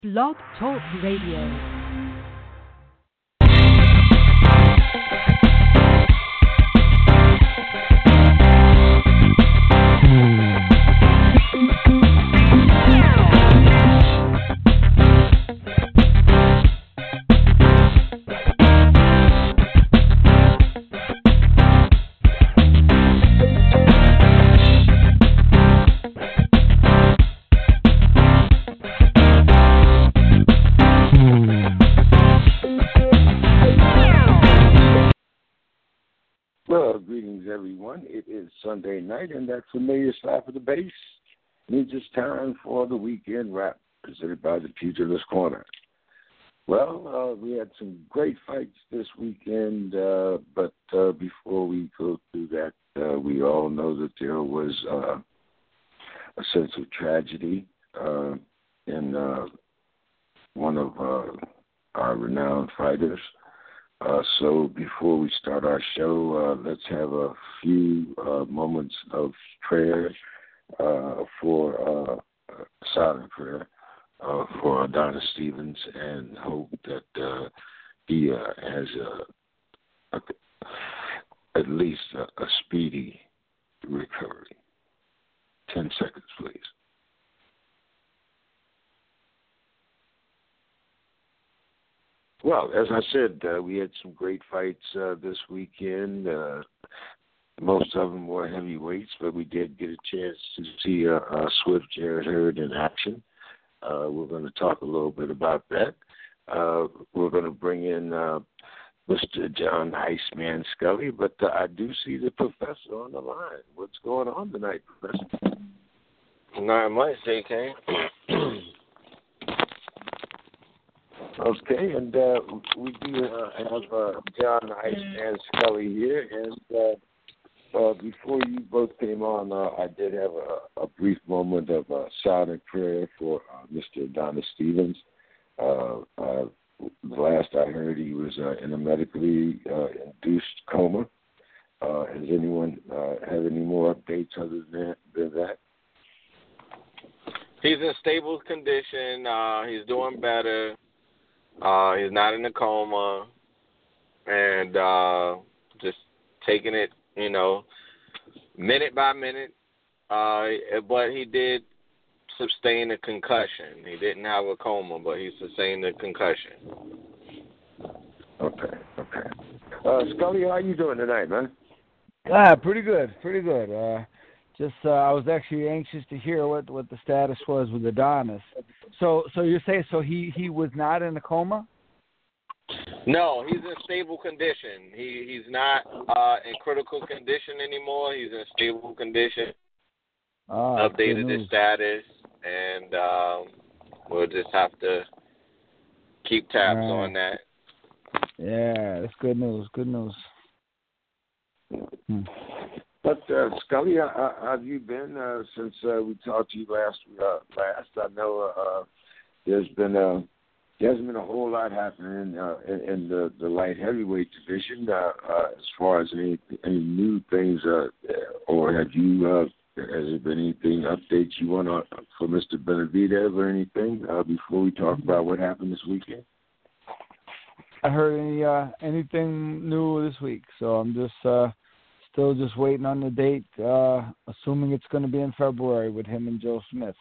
Blog Talk Radio. Well, greetings, everyone. It is Sunday night, and that familiar slap of the bass means it's time for the weekend wrap presented by the Pugilist Corner. Well, we had some great fights this weekend, but before we go through that, we all know that there was a sense of tragedy in one of our renowned fighters. So before we start our show, let's have a few moments of prayer for silent prayer for Adonis Stevens, and hope that he has at least a speedy recovery. 10 seconds, please. Well, as I said, we had some great fights this weekend. Most of them were heavyweights, but we did get a chance to see Swift Jarrett Hurd in action. We're going to talk a little bit about that. We're going to bring in Mr. John Iceman Scully, but I do see the professor on the line. What's going on tonight, Professor? Not much, JK. Okay, and we do have John Iceman Scully here, and before you both came on, I did have a brief moment of silent prayer for Mr. Adonis Stevens. The last I heard, he was in a medically induced coma. Has anyone have any more updates other than that? He's in stable condition. He's doing better. He's not in a coma, and just taking it, minute by minute. But he did sustain a concussion. He didn't have a coma, but he sustained a concussion. Okay. Scully, how you doing tonight, man? Pretty good. I was actually anxious to hear what the status was with Adonis. So you're saying he was not in a coma? No, he's in stable condition. He's not in critical condition anymore. He's in stable condition. Updated his status, and we'll just have to keep tabs on that. Yeah, that's good news. But Scully, how have you been since we talked to you last? I know there hasn't been a whole lot happening in the light heavyweight division as far as any new things, or have you? Has there been anything updates you want for Mr. Benavidez or anything before we talk about what happened this weekend? I heard anything new this week, so I'm just still just waiting on the date, assuming it's going to be in February with him and Joe Smith.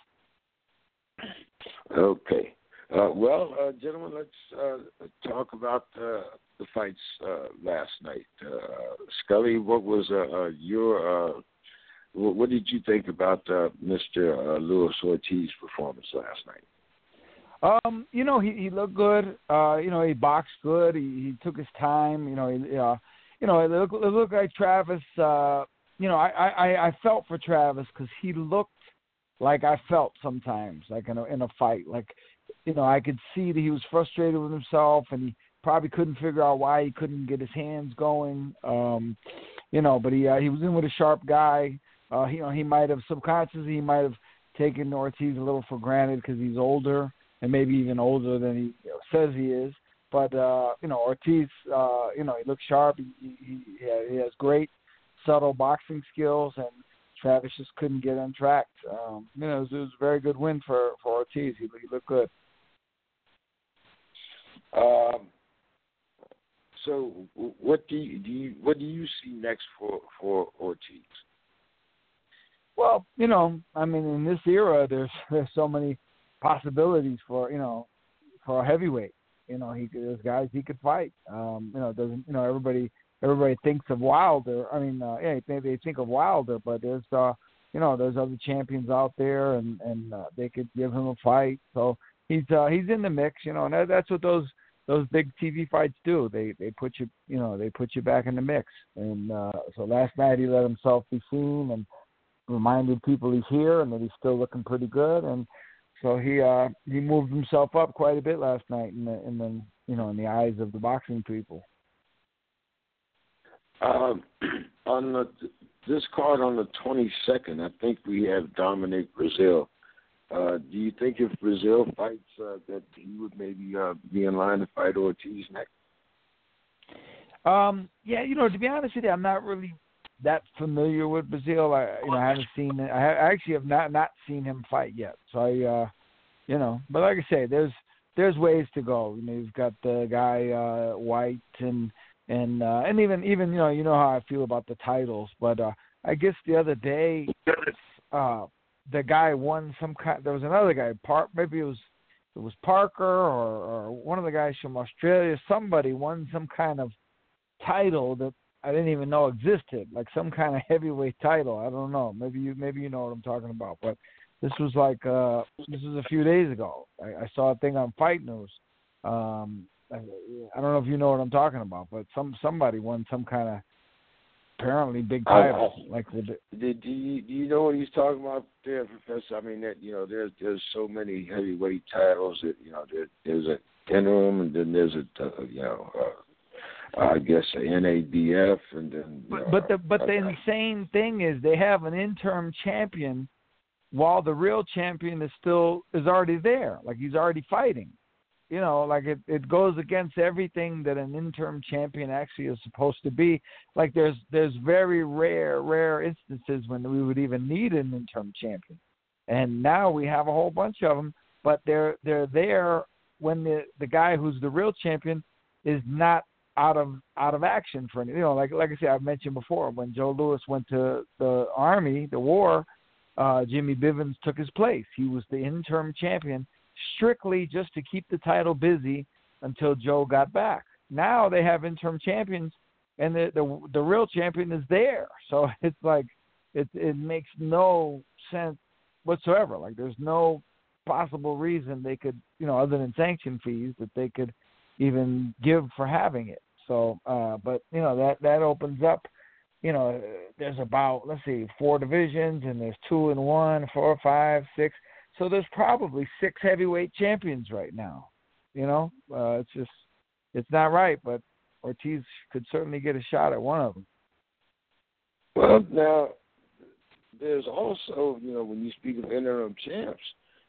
Okay. Gentlemen, let's talk about the fights last night. Scully, what was what did you think about Mr. Luis Ortiz's performance last night? He looked good. He boxed good. He took his time. It looked like Travis. I felt for Travis because he looked like I felt sometimes, like in a fight. Like, I could see that he was frustrated with himself, and he probably couldn't figure out why he couldn't get his hands going. But he was in with a sharp guy. He might have subconsciously taken Ortiz a little for granted because he's older, and maybe even older than he says he is. But, Ortiz, he looks sharp. He has great, subtle boxing skills, and Travis just couldn't get on track. It was a very good win for Ortiz. He looked good. So, what do you see next for Ortiz? Well, I mean, in this era, there's so many possibilities for for a heavyweight. There's guys he could fight. Doesn't everybody thinks of Wilder. I mean, they think of Wilder, but there's there's other champions out there, and they could give him a fight. So he's in the mix, and that's what those big TV fights do. They put you they put you back in the mix. And so last night he let himself be seen and reminded people he's here and that he's still looking pretty good. And so he moved himself up quite a bit last night in the eyes of the boxing people. On this card on the 22nd, I think we have Dominic Brazil. Do you think if Brazil fights that he would maybe be in line to fight Ortiz next? Yeah, to be honest with you, I'm not really that familiar with Brazil. I haven't seen it. I actually have not seen him fight yet. So but like I say, there's ways to go. You've got the guy White and even how I feel about the titles. But I guess the other day, the guy won some kind. There was another guy, maybe it was Parker or one of the guys from Australia. Somebody won some kind of title that I didn't even know existed, like some kind of heavyweight title. I don't know. Maybe you know what I'm talking about. But this was a few days ago. I saw a thing on Fight News. I don't know if you know what I'm talking about, but somebody won some kind of apparently big title. Do you know what he's talking about there, Professor? I mean, that there's so many heavyweight titles that there's an interim, and then there's I guess a NABF, and then. But the insane thing is they have an interim champion, while the real champion is already there, like he's already fighting. It goes against everything that an interim champion actually is supposed to be. Like there's very rare instances when we would even need an interim champion, and now we have a whole bunch of them. But they're there when the guy who's the real champion is not out of action for anything. Like I said, I've mentioned before, when Joe Louis went to the Army, the war, Jimmy Bivens took his place. He was the interim champion, strictly just to keep the title busy until Joe got back. Now they have interim champions, and the real champion is there. So it's like it makes no sense whatsoever. Like there's no possible reason they could, other than sanction fees, that they could even give for having it. So, but that opens up. There's about 4 divisions, and there's 2 and 1, 4, 5, 6. So there's probably 6 heavyweight champions right now. It's not right, but Ortiz could certainly get a shot at one of them. Well, now there's also, when you speak of interim champs,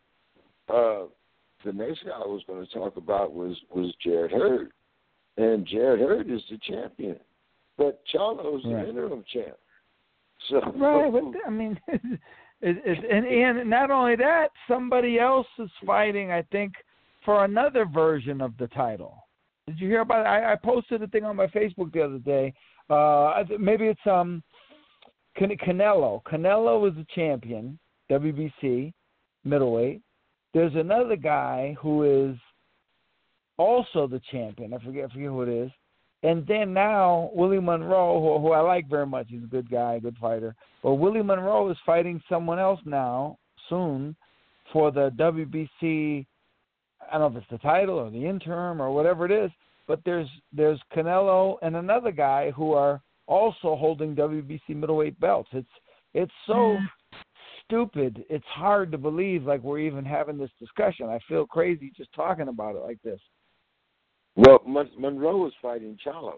the next guy I was going to talk about was Jarrett Hurd, and Jarrett Hurd is the champion, but Charlo's the interim champ. So right, but I mean. And not only that, somebody else is fighting, I think, for another version of the title. Did you hear about it? I posted a thing on my Facebook the other day. Maybe it's Canelo. Canelo is the champion, WBC, middleweight. There's another guy who is also the champion. I forget who it is. And then now Willie Monroe, who I like very much, he's a good guy, good fighter. But Willie Monroe is fighting someone else now, soon, for the WBC. I don't know if it's the title or the interim or whatever it is. But there's Canelo and another guy who are also holding WBC middleweight belts. It's so stupid. It's hard to believe like we're even having this discussion. I feel crazy just talking about it like this. Well, Monroe is fighting Charlo.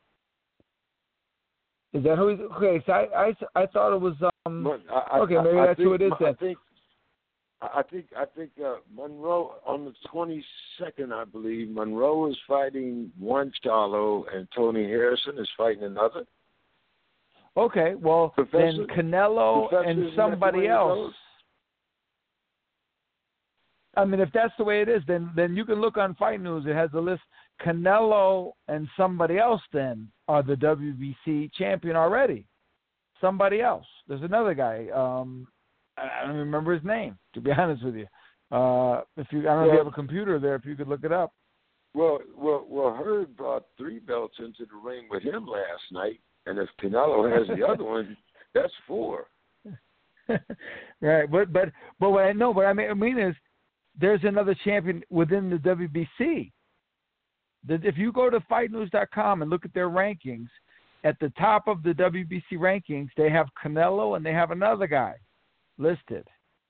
Is that who he's? Okay, so I thought it was. Okay, maybe that's who it is then. I think Monroe on the 22nd, I believe, Monroe is fighting one Charlo, and Tony Harrison is fighting another. Okay, well then Canelo and somebody else. I mean, if that's the way it is, then you can look on Fight News. It has a list. Canelo and somebody else then are the WBC champion already. Somebody else. There's another guy. I don't remember his name, to be honest with you. I don't know if you have a computer there, if you could look it up. Well, Herb brought 3 belts into the ring with him last night, and if Canelo has the other one, that's 4. Right, but what I mean is, there's another champion within the WBC. If you go to FightNews.com and look at their rankings, at the top of the WBC rankings, they have Canelo and they have another guy listed.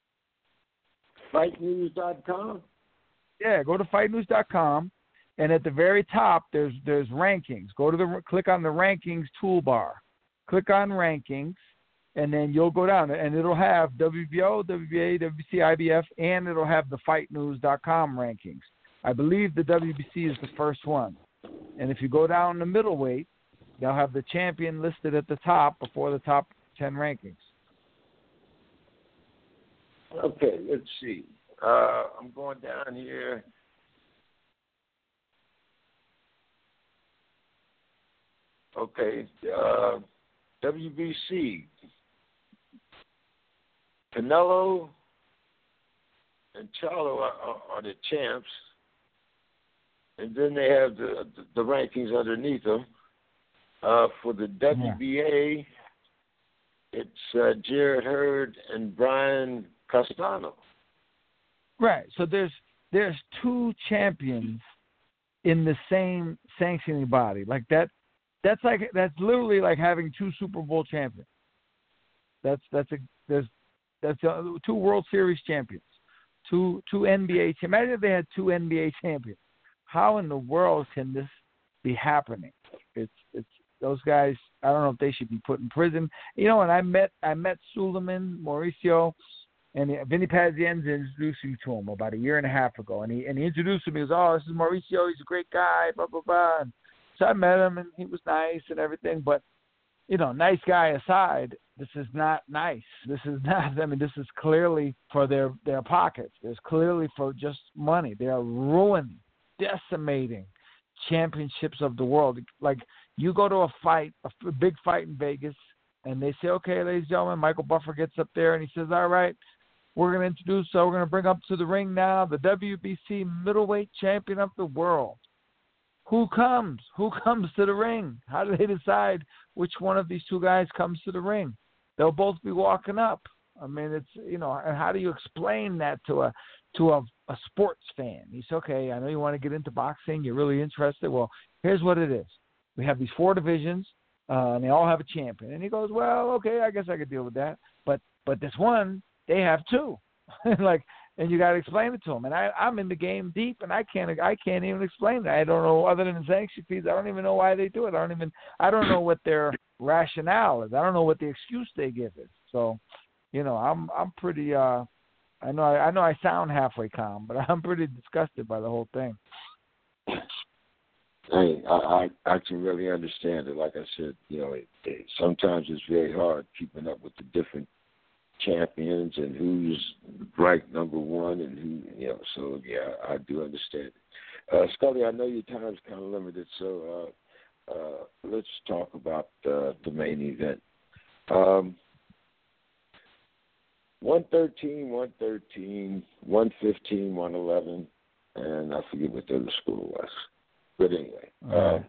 FightNews.com? Yeah, go to FightNews.com, and at the very top, there's rankings. Click on the rankings toolbar. Click on rankings, and then you'll go down, and it'll have WBO, WBA, WBC, IBF, and it'll have the FightNews.com rankings. I believe the WBC is the first one. And if you go down the middleweight, they'll have the champion listed at the top before the top 10 rankings. Okay, let's see. I'm going down here. Okay, WBC. Canelo and Charlo are the champs. And then they have the rankings underneath them. For the WBA, it's Jarrett Hurd and Brian Castano. Right. So there's 2 champions in the same sanctioning body. Like that. That's literally like having 2 Super Bowl champions. That's 2 World Series champions, 2 NBA. Imagine if they had 2 NBA champions. How in the world can this be happening? It's those guys. I don't know if they should be put in prison. You know, and I met Suleiman, Mauricio, and Vinny Pazienza introduced me to him about a year and a half ago, and he introduced me. He goes, "Oh, this is Mauricio. He's a great guy." Blah blah blah. And so I met him, and he was nice and everything. But you know, nice guy aside, this is not nice. This is not. I mean, this is clearly for their pockets. It's clearly for just money. They are ruining, decimating championships of the world. Like, you go to a big fight in Vegas, and they say, "Okay, ladies and gentlemen," Michael Buffer gets up there and he says, "All right, we're going to bring up to the ring now the WBC middleweight champion of the world." Who comes? Who comes to the ring? How do they decide which one of these 2 guys comes to the ring? They'll both be walking up. I mean, it's, you know, and how do you explain that to a sports fan? He's okay. I know you want to get into boxing. You're really interested. Well, here's what it is. We have these 4 divisions, and they all have a champion. And he goes, "Well, okay, I guess I could deal with that. But this one, they have 2." And you got to explain it to them. And I'm in the game deep, and I can't even explain it. I don't know, other than sanction fees. I don't even know why they do it. I don't know what their rationale is. I don't know what the excuse they give is. So, you know, I'm pretty. I know I sound halfway calm, but I'm pretty disgusted by the whole thing. I can really understand it. Like I said, you know, sometimes it's very hard keeping up with the different champions and who's ranked number 1 and who, you know. So yeah, I do understand it. Scully, I know your time's kind of limited, so let's talk about the main event. 113, 115, 111, and I forget what the other score was. But anyway,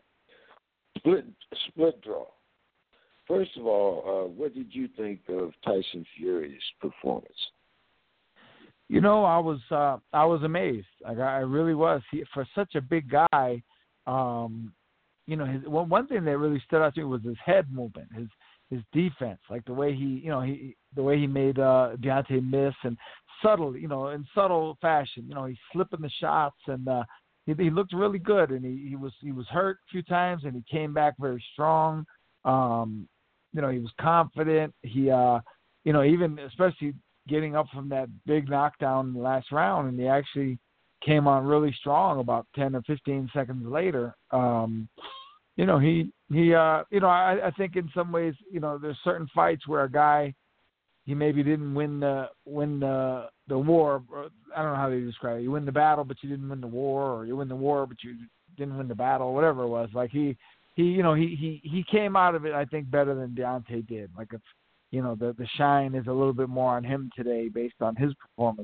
split draw. First of all, what did you think of Tyson Fury's performance? You know, I was amazed. I really was. For such a big guy, you know, one thing that really stood out to me was his head movement, his defense, like the way he made Deontay miss, and in subtle fashion. You know, he's slipping the shots, and he looked really good, and he was hurt a few times, and he came back very strong. You know, he was confident. He, you know, even especially getting up from that big knockdown in the last round, and he actually came on really strong about 10 or 15 seconds later. You know, you know, I think in some ways, you know, there's certain fights where a guy, maybe didn't win the war. Or, I don't know how they describe it. You win the battle, but you didn't win the war, or you win the war, but you didn't win the battle, whatever it was. Like he came out of it, I think, better than Deontay did. Like it's, the shine is a little bit more on him today based on his performance.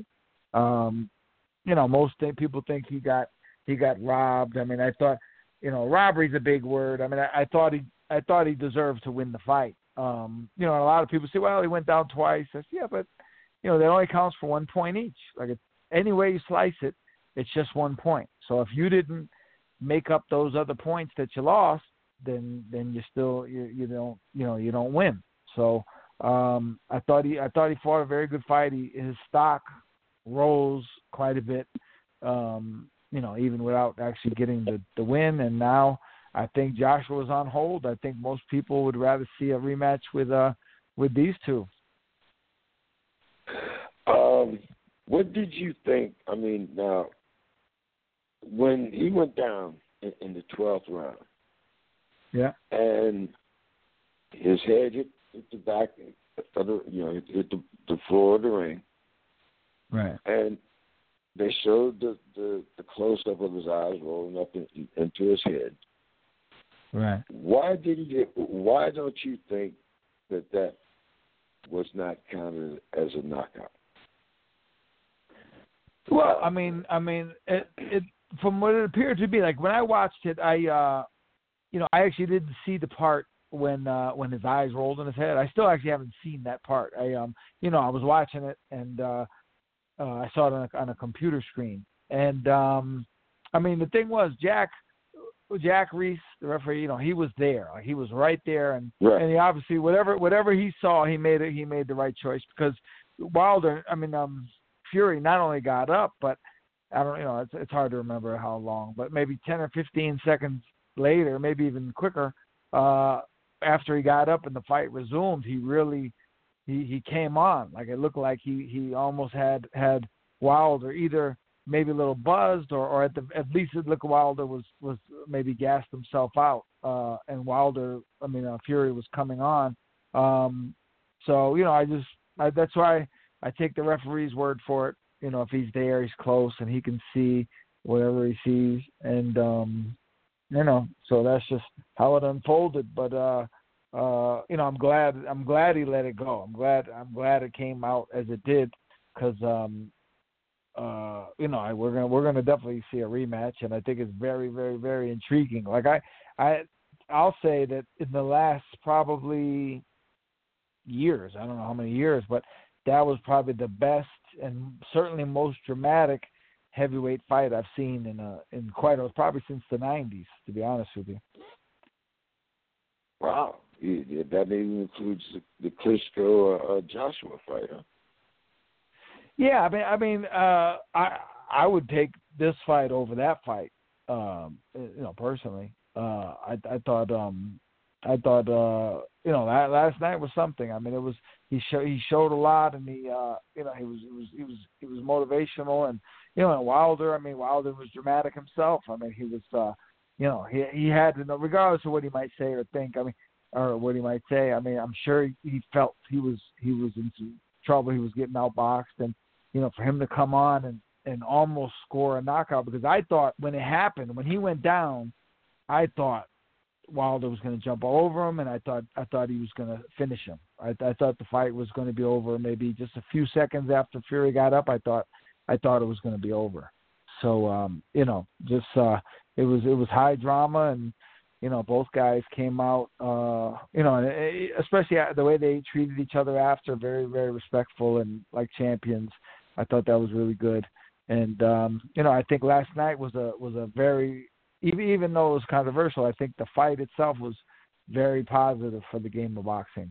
Most people think he got robbed. I mean, I thought, robbery's a big word. I mean, I thought he deserved to win the fight. And a lot of people say, well, he went down twice. I said, yeah, but that only counts for 1 point each. Like any way you slice it, it's just 1 point. So if you didn't make up those other points that you lost, then you still you don't win. So I thought he fought a very good fight. His stock rose quite a bit, even without actually getting the win. And now I think Joshua's on hold. I think most people would rather see a rematch with these two. What did you think? I mean, now when he went down in the 12th round, yeah, and his head hit the back of hit the floor of the ring, right, and they showed the close up of his eyes rolling up into his head. Right. Why don't you think that was not counted as a knockout? Well, I mean, it from what it appeared to be, like when I watched it, I actually didn't see the part when his eyes rolled in his head. I still actually haven't seen that part. I was watching it and I saw it on a computer screen. And the thing was, Jack Reese, the referee, he was there. Like, he was right there, and right. And he obviously whatever he saw, he made the right choice, because Wilder, Fury not only got up, but I don't, it's hard to remember how long, but maybe 10 or 15 seconds later, maybe even quicker, after he got up and the fight resumed, he came on. Like it looked like he almost had Wilder either maybe a little buzzed or at least it looked Wilder was maybe gassed himself out, and Wilder, Fury was coming on. So that's why I take the referee's word for it. If he's there, he's close and he can see whatever he sees, and so that's just how it unfolded. But I'm glad he let it go. I'm glad it came out as it did, because we're gonna definitely see a rematch, and I think it's very, very, very intriguing. Like I'll say that in the last probably years, I don't know how many years, but that was probably the best and certainly most dramatic heavyweight fight I've seen in probably since the 90s, to be honest with you. Wow, that even includes the Klitschko Joshua fight, huh? Yeah, I would take this fight over that fight. Personally, I thought last night was something. It was he showed a lot, and he was motivational, and and Wilder. Wilder was dramatic himself. He was he had to, regardless of what he might say or think. Or what he might say. I'm sure he felt he was in some trouble. He was getting outboxed, and for him to come on and almost score a knockout, because I thought when it happened, when he went down, I thought Wilder was going to jump all over him, and I thought he was going to finish him. I thought the fight was going to be over maybe just a few seconds after Fury got up. I thought it was going to be over. So it was high drama, and both guys came out, especially the way they treated each other after, very, very respectful and like champions. I thought that was really good. And I think last night was a very, even though it was controversial, I think the fight itself was very positive for the game of boxing.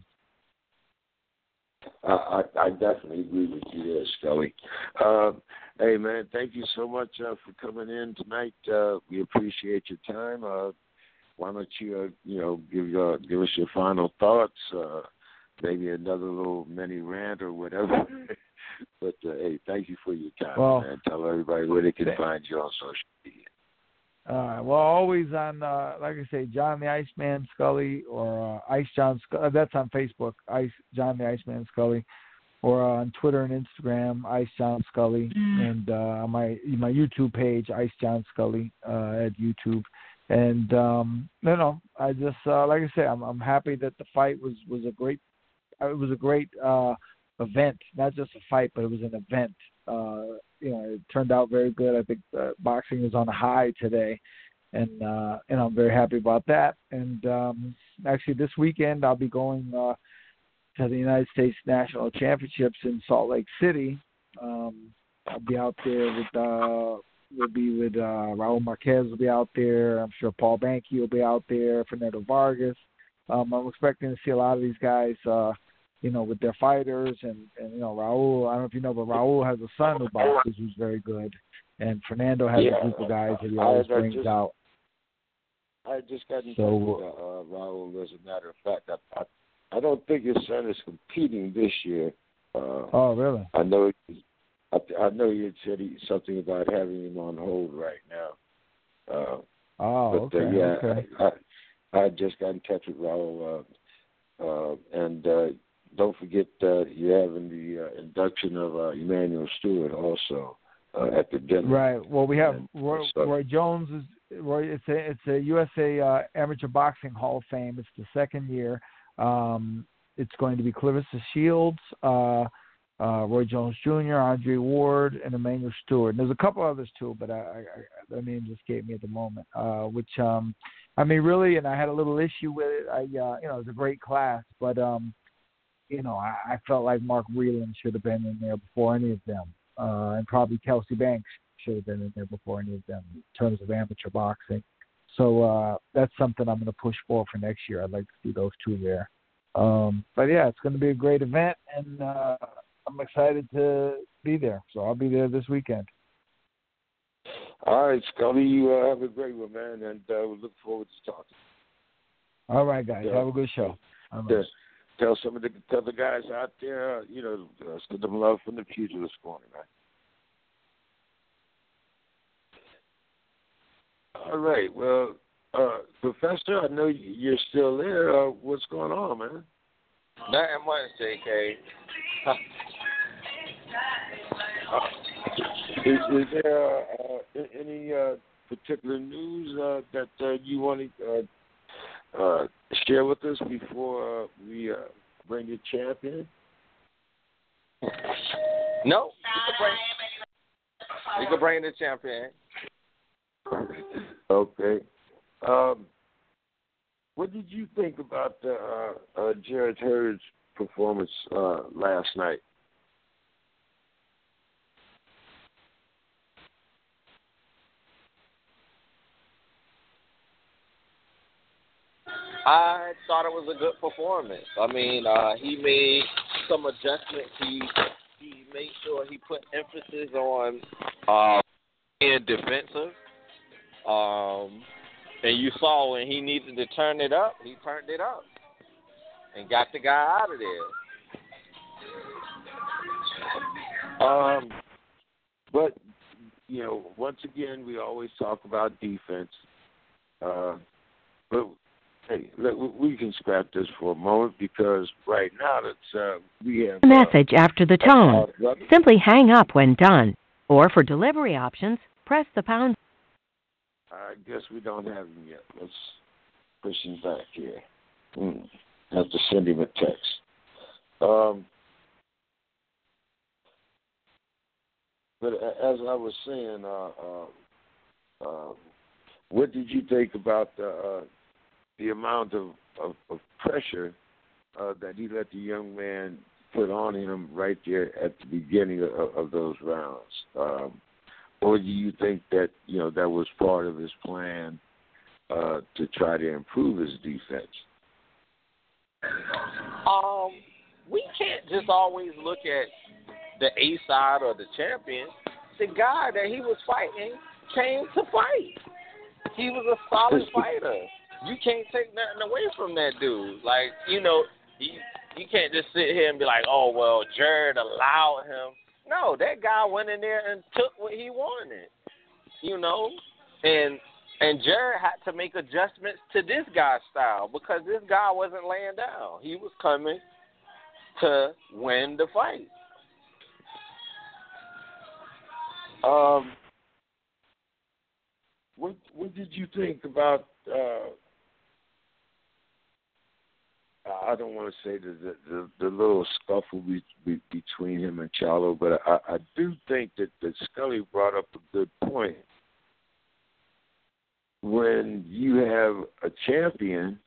I definitely agree with you there, Scully. Hey, man, thank you so much for coming in tonight. We appreciate your time. Why don't you, give us your final thoughts, maybe another little mini rant or whatever. But, hey, thank you for your time, man. Tell everybody where they can find you on social media. Always on, like I say, John the Iceman Scully, or Ice John Scully. That's on Facebook, John the Iceman Scully. or on Twitter and Instagram, Ice John Scully, and on my YouTube page, Ice John Scully at YouTube. And I just like I say, I'm happy that the fight was a great. It was a great event, not just a fight, but it was an event. It turned out very good. I think boxing is on a high today, and I'm very happy about that. And actually, this weekend I'll be going to the United States National Championships in Salt Lake City. I'll be out there with. We'll be with Raul Marquez will be out there. I'm sure Paul Banky will be out there. Fernando Vargas. I'm expecting to see a lot of these guys, with their fighters. And Raul, I don't know if you know, but Raul has a son who boxes who's very good. And Fernando has a group of guys that he always brings out. I just got in touch with Raul, as a matter of fact. I don't think his son is competing this year. Oh, really? I know you had said something about having him on hold right now. Okay. I just got in touch with Raul, and don't forget you're having the induction of Emmanuel Stewart also at the dinner. Right. Well, we have Roy Jones. It's a USA Amateur Boxing Hall of Fame. It's the second year. It's going to be Clarissa Shields, Roy Jones Jr., Andre Ward, and Emmanuel Stewart. And there's a couple others too, but the name just gave me at the moment. Really, and I had a little issue with it. It was a great class, but I felt like Mark Whelan should have been in there before any of them, and probably Kelsey Banks should have been in there before any of them in terms of amateur boxing. So that's something I'm going to push for next year. I'd like to see those two there. But yeah, it's going to be a great event, and I'm excited to be there. So I'll be there this weekend. All right, Scully, you have a great one, man, and we look forward to talking. All right, guys, have a good show. Tell some of the other guys out there, send them love from the Pugilist Corner, man. All right, well, Professor, I know you're still there. What's going on, man? Nothing much, JK. Is there any particular news that you want to share with us before we bring the champion? No, you can bring the champion. Okay. What did you think about Jarrett Hurd's performance last night? I thought it was a good performance. He made some adjustments. He made sure he put emphasis on being defensive. And you saw when he needed to turn it up, he turned it up and got the guy out of there. But, once again, we always talk about defense. But, hey, we can scrap this for a moment because right now we have a message after the tone. Simply hang up when done. Or for delivery options, press the pound. I guess we don't have him yet. Let's push him back here. Have to send him a text. But as I was saying, what did you think about the amount of pressure that he let the young man put on him right there at the beginning of those rounds? Or do you think that, that was part of his plan to try to improve his defense? We can't just always look at the A side or the champion. The guy that he was fighting came to fight. He was a solid fighter. You can't take nothing away from that dude. You can't just sit here and be like, oh, well, Jared allowed him. No, that guy went in there and took what he wanted, and Jared had to make adjustments to this guy's style because this guy wasn't laying down. He was coming to win the fight. What did you think about? I don't want to say the little scuffle between him and Charlo, but I do think that Scully brought up a good point. When you have a champion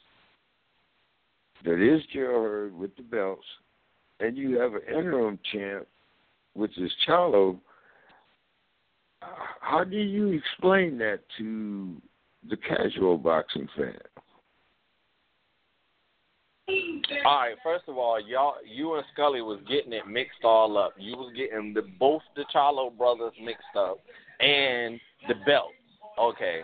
that is Gerald Hurd with the belts, and you have an interim champ, which is Charlo, how do you explain that to the casual boxing fan? All right, first of all, you and Scully was getting it mixed all up. You was getting both the Charlo brothers mixed up and the belt. Okay.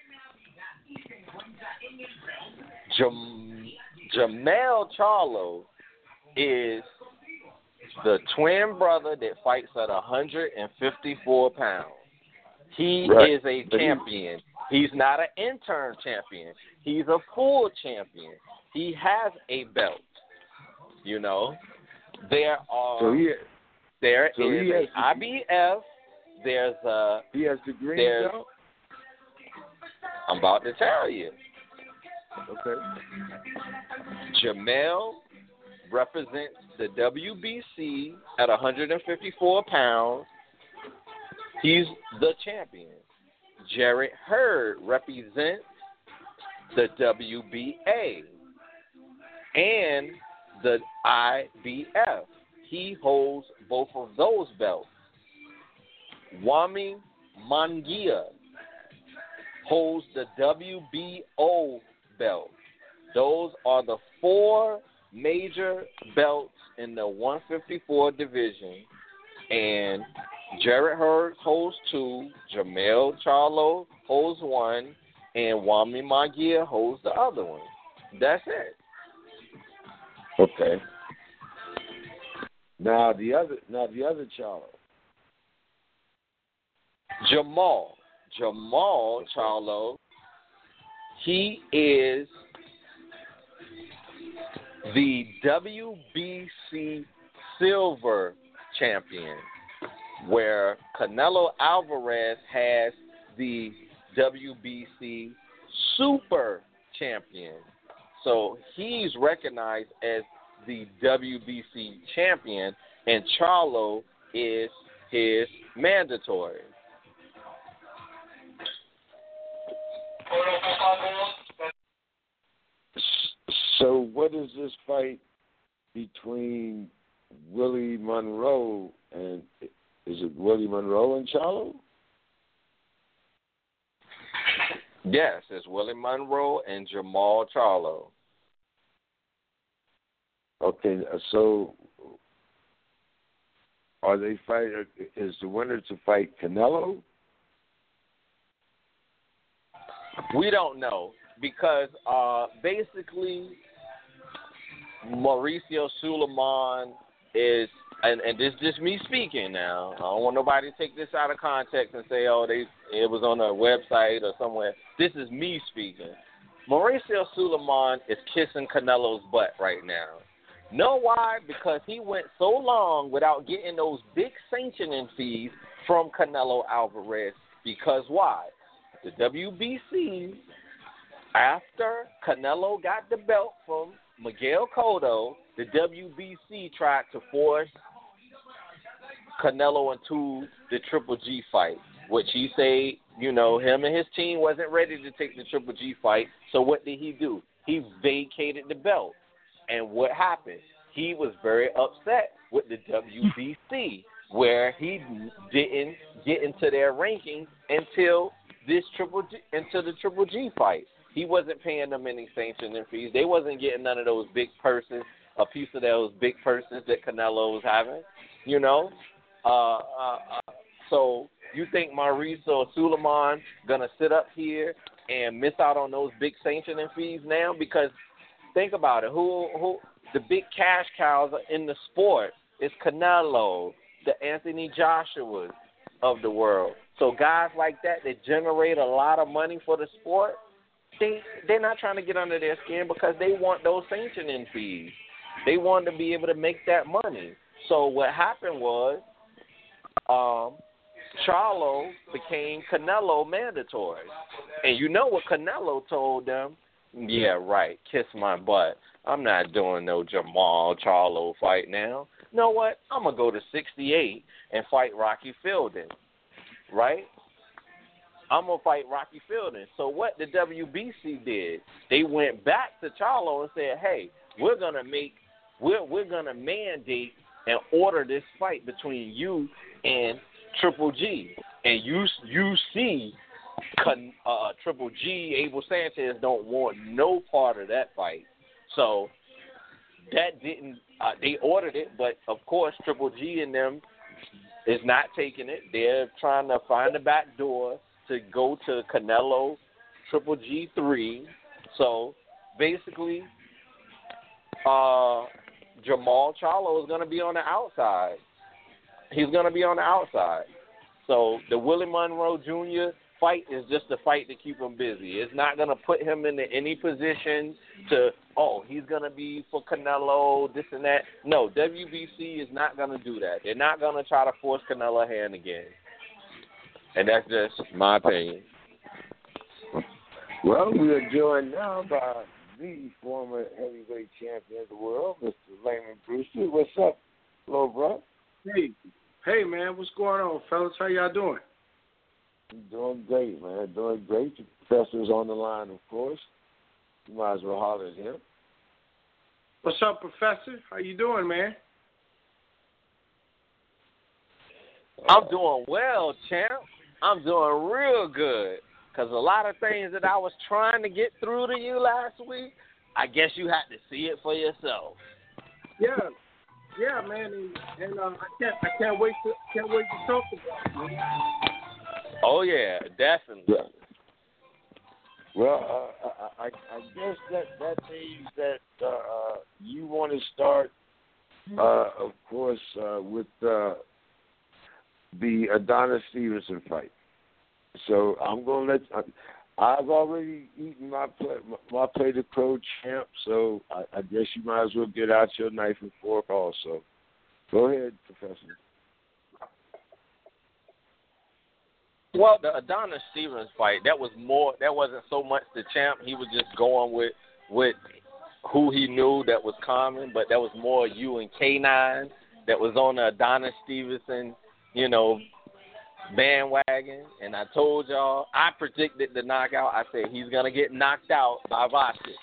Jermell Charlo is the twin brother that fights at 154 pounds. He is a champion. He's not an intern champion. He's a full champion. He has a belt. You know, there is an IBF. There's a. He has the green belt. I'm about to tell you. Okay. Jermell represents the WBC at 154 pounds. He's the champion. Jarrett Hurd represents the WBA and the IBF. He holds both of those belts. Wami Mangia holds the WBO belt. Those are the four major belts in the 154 division, and Jarrett Hurd holds two, Jermell Charlo holds one, and Wami Mangia holds the other one. That's it. Okay. Now the other Charlo. Jermall Charlo, he is the WBC Silver champion, where Canelo Alvarez has the WBC Super champion. So he's recognized as the WBC champion, and Charlo is his mandatory. So what is this fight between Willie Monroe and, is it Willie Monroe and Charlo? Yes, it's Willie Monroe and Jermall Charlo. Okay, so are they fighting? Is the winner to fight Canelo? We don't know, because basically Mauricio Sulaiman is, and this is just me speaking now. I don't want nobody to take this out of context and say, oh, it was on a website or somewhere. This is me speaking. Mauricio Sulaiman is kissing Canelo's butt right now. Know why? Because he went so long without getting those big sanctioning fees from Canelo Alvarez. Because why? The WBC, after Canelo got the belt from Miguel Cotto, the WBC tried to force Canelo into the Triple G fight, which he said, him and his team wasn't ready to take the Triple G fight. So what did he do? He vacated the belt. And what happened? He was very upset with the WBC, where he didn't get into their rankings until the Triple G fight. He wasn't paying them any sanctioning fees. They wasn't getting none of those big purses, a piece of those big purses that Canelo was having, So you think Mauricio Sulaiman gonna sit up here and miss out on those big sanctioning fees now? Because think about it, who the big cash cows in the sport is Canelo, the Anthony Joshuas of the world. So guys like that generate a lot of money for the sport, they're not trying to get under their skin because they want those sanctioning fees. They wanted to be able to make that money. So what happened was Charlo became Canelo mandatory. And you know what Canelo told them? Yeah, right, kiss my butt. I'm not doing no Jamal Charlo fight now. You know what? I'm going to go to 68 and fight Rocky Fielding, right? I'm going to fight Rocky Fielding. So what the WBC did, they went back to Charlo and said, hey, we're going to mandate and order this fight between you and Triple G. And you see Triple G, Abel Sanchez don't want no part of that fight. So that didn't they ordered it, but of course Triple G and them is not taking it. They're trying to find the back door to go to Canelo Triple G 3. So basically Jamal Charlo is going to be on the outside. He's going to be on the outside. So the Willie Monroe Jr. fight is just a fight to keep him busy. It's not going to put him into any position to, he's going to be for Canelo, this and that. No, WBC is not going to do that. They're not going to try to force Canelo hand again. And that's just my opinion. Well, we are joined now by the former heavyweight champion of the world, Mr. Layman Brewster. What's up, little bro? Hey, man, what's going on, fellas? How y'all doing? Doing great, man. Doing great. The professor's on the line, of course. You might as well holler at him. What's up, Professor? How you doing, man? I'm doing well, champ. I'm doing real good. Because a lot of things that I was trying to get through to you last week, I guess you had to see it for yourself. Yeah, man, and I can't wait to talk about it. Oh yeah, definitely. Yeah. Well, I guess that means that you want to start, of course, with the Adonis Stevenson fight. So I'm going to let. I've already eaten my plate of crow, champ. So I guess you might as well get out your knife and fork also. Go ahead, Professor. Well, the Adonis Stevens fight, that wasn't so much the champ. He was just going with who he knew that was common, but that was more you and K9 that was on the Adonis Stevenson, bandwagon. And I told y'all, I predicted the knockout. I said he's going to get knocked out by Vasquez,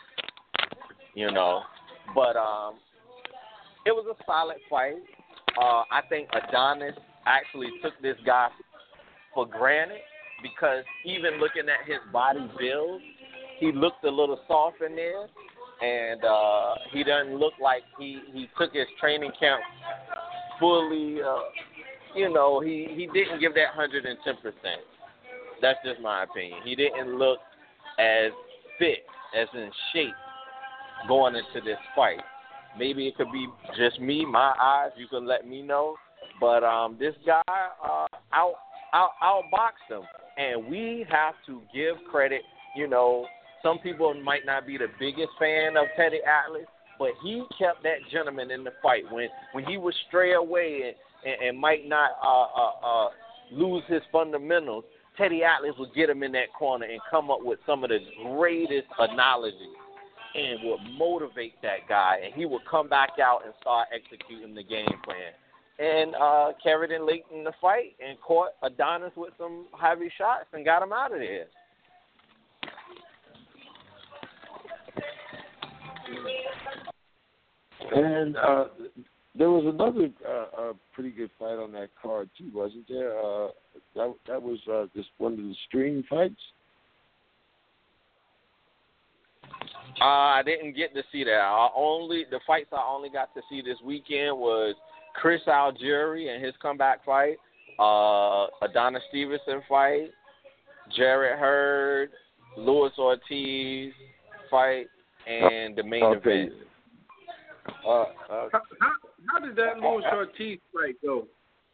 But it was a solid fight. I think Adonis actually took this guy for granted because even looking at his body build, he looked a little soft in there, and he doesn't look like he took his training camp fully. He didn't give that 110%. That's just my opinion. He didn't look as fit, as in shape going into this fight. Maybe it could be just me, my eyes. You can let me know. But this guy outboxed him, and we have to give credit. Some people might not be the biggest fan of Teddy Atlas, but he kept that gentleman in the fight when he would stray away and might not lose his fundamentals. Teddy Atlas would get him in that corner and come up with some of the greatest analogies and would motivate that guy, and he would come back out and start executing the game plan. And carried in late in the fight and caught Adonis with some heavy shots and got him out of there. And there was another pretty good fight on that card too, wasn't there? That was just one of the stream fights. I didn't get to see that. The fights I only got to see this weekend was Chris Algieri and his comeback fight, Adonis Stevenson fight, Jarrett Hurd, Luis Ortiz fight, and the main event. How did that Luis Ortiz fight go?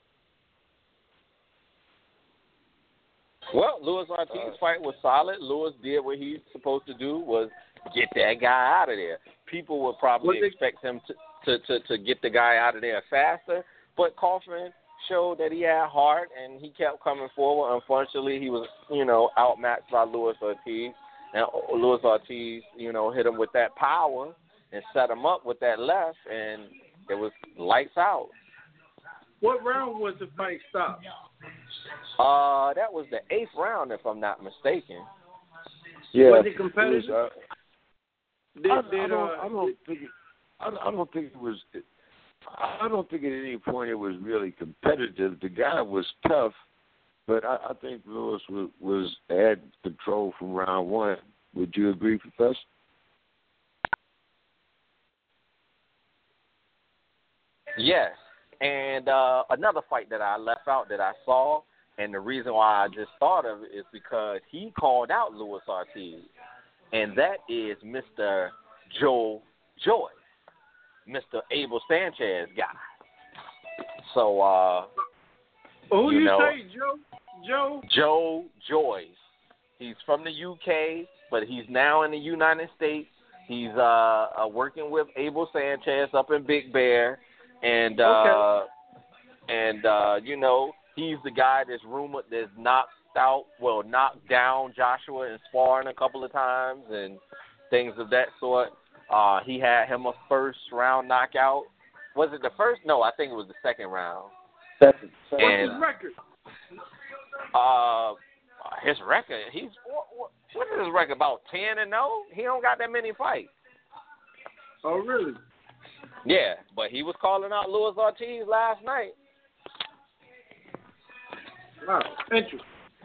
Well, Luis Ortiz's fight was solid. Luis did what he's supposed to do, was get that guy out of there. People would probably expect him to. to get the guy out of there faster. But Kaufman showed that he had heart, and he kept coming forward. Unfortunately, he was, outmatched by Luis Ortiz. And Luis Ortiz, hit him with that power and set him up with that left, and it was lights out. What round was the fight stopped? That was the 8th round, if I'm not mistaken. Yeah. Was it competitive? I don't think at any point it was really competitive. The guy was tough, but I think Lewis was had control from round 1. Would you agree, Professor? Yes. And another fight that I left out that I saw, and the reason why I just thought of it is because he called out Luis Ortiz, and that is Mr. Joe Joyce, Mr. Abel Sanchez guy. So, who you say, Joe? Joe Joyce. He's from the UK, but he's now in the United States. He's working with Abel Sanchez up in Big Bear, and he's the guy that's rumored that's knocked down Joshua in sparring a couple of times and things of that sort. He had him a first round knockout. Was it the first? No, I think it was the second round. Second. What's his record? His record. What is his record? About 10-0. He don't got that many fights. Oh, really? Yeah, but he was calling out Luis Ortiz last night. Wow, interesting.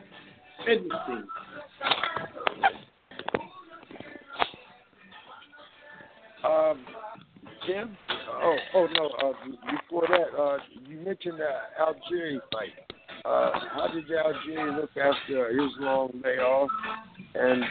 Jim? No. Before that, you mentioned the Algieri fight. How did Algieri look after his long layoff? And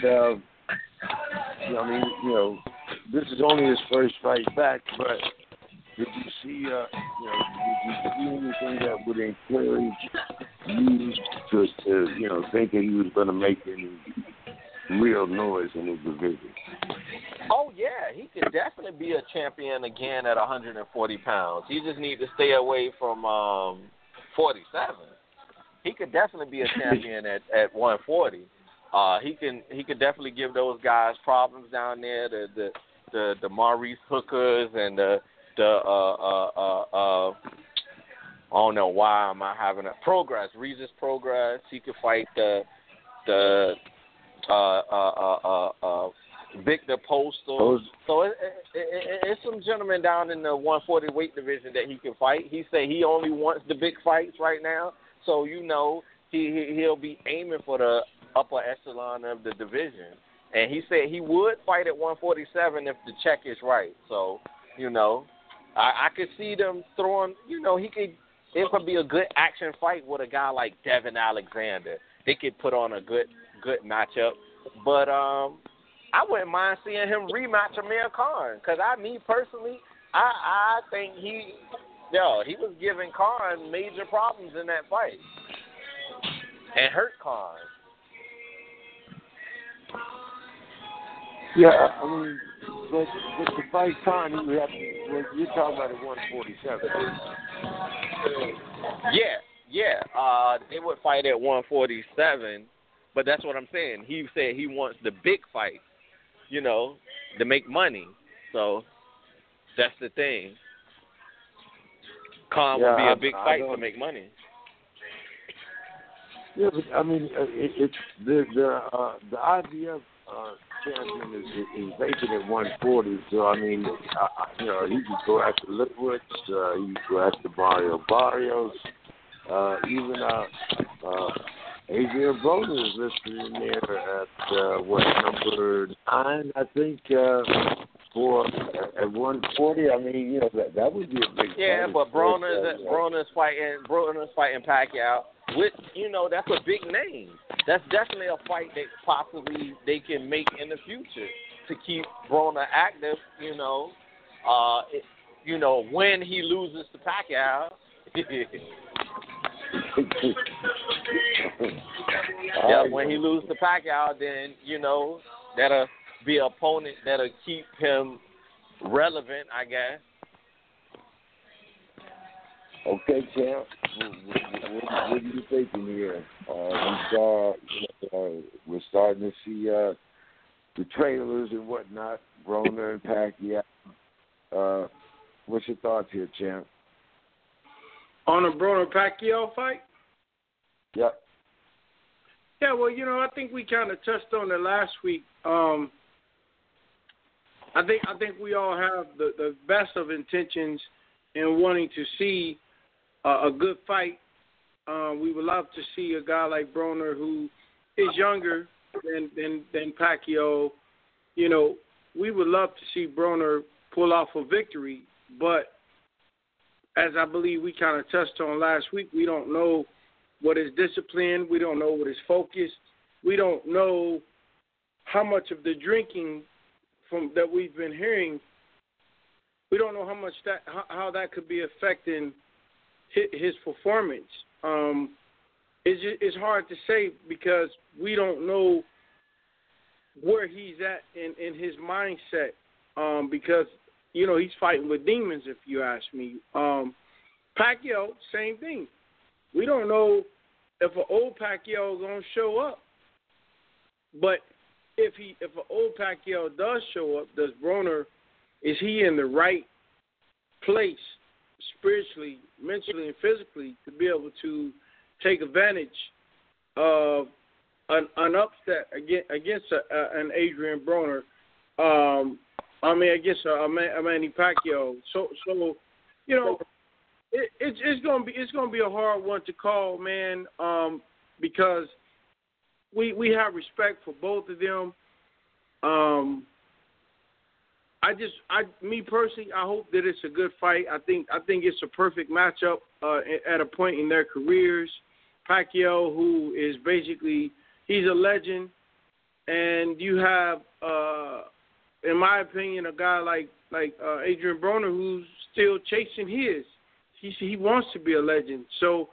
this is only his first fight back, but did you see anything that would encourage you to think that he was going to make any real noise in his division? Oh, yeah, he could definitely be a champion again at 140 pounds. He just needs to stay away from 47. He could definitely be a champion at 140. He could definitely give those guys problems down there. The Maurice Hookers and the I don't know why am I having a Progress, Regis Progress. He could fight the Victor Postal. So it's some gentlemen down in the 140 weight division that he can fight. He said he only wants the big fights right now. So he'll be aiming for the upper echelon of the division. And he said he would fight at 147 if the check is right. So, I could see them throwing, it could be a good action fight with a guy like Devin Alexander. They could put on a good matchup. But I wouldn't mind seeing him rematch Amir Khan because me personally, I think he was giving Khan major problems in that fight and hurt Khan. Yeah, I mean, but to fight Khan, you're talking about at 147. Yeah. They would fight at 147, but that's what I'm saying. He said he wants the big fight, to make money. So that's the thing. Khan would be a big fight to make money. Yeah, but I mean, it's the IBF champion is vacant at 140. So I mean, he could go after Lipwitz, he could go after Barrios, even Adrian Broner is listed in there at number 9, I think. For at 140, I mean, that would be a big. Yeah, but Broner's fighting Pacquiao. With that's a big name. That's definitely a fight that possibly they can make in the future to keep Broner active. When he loses to Pacquiao. Yeah, when he loses to Pacquiao, then that'll be an opponent that'll keep him relevant, I guess. Okay, champ. What are you thinking here? We're starting to see the trailers and whatnot, Broner and Pacquiao. What's your thoughts here, champ? On a Broner-Pacquiao fight? Yep. Yeah, well, I think we kind of touched on it last week. I think we all have the best of intentions in wanting to see a good fight. We would love to see a guy like Broner, who is younger than Pacquiao. We would love to see Broner pull off a victory, but as I believe we kind of touched on last week, we don't know what is discipline. We don't know what is focus. We don't know how much of the drinking that we've been hearing. We don't know how that could be affecting his performance. It's hard to say because we don't know where he's at in his mindset. Because he's fighting with demons, if you ask me. Pacquiao, same thing. We don't know if an old Pacquiao is going to show up. But if an old Pacquiao does show up, is he in the right place spiritually, mentally, and physically to be able to take advantage of an upset against an Adrian Broner? Against a Manny Pacquiao. So it's gonna be a hard one to call, man. Because we have respect for both of them. Me personally, I hope that it's a good fight. I think it's a perfect matchup at a point in their careers. Pacquiao, who is basically he's a legend, and you have, in my opinion, a guy like Adrian Broner who's still chasing his. He wants to be a legend. So,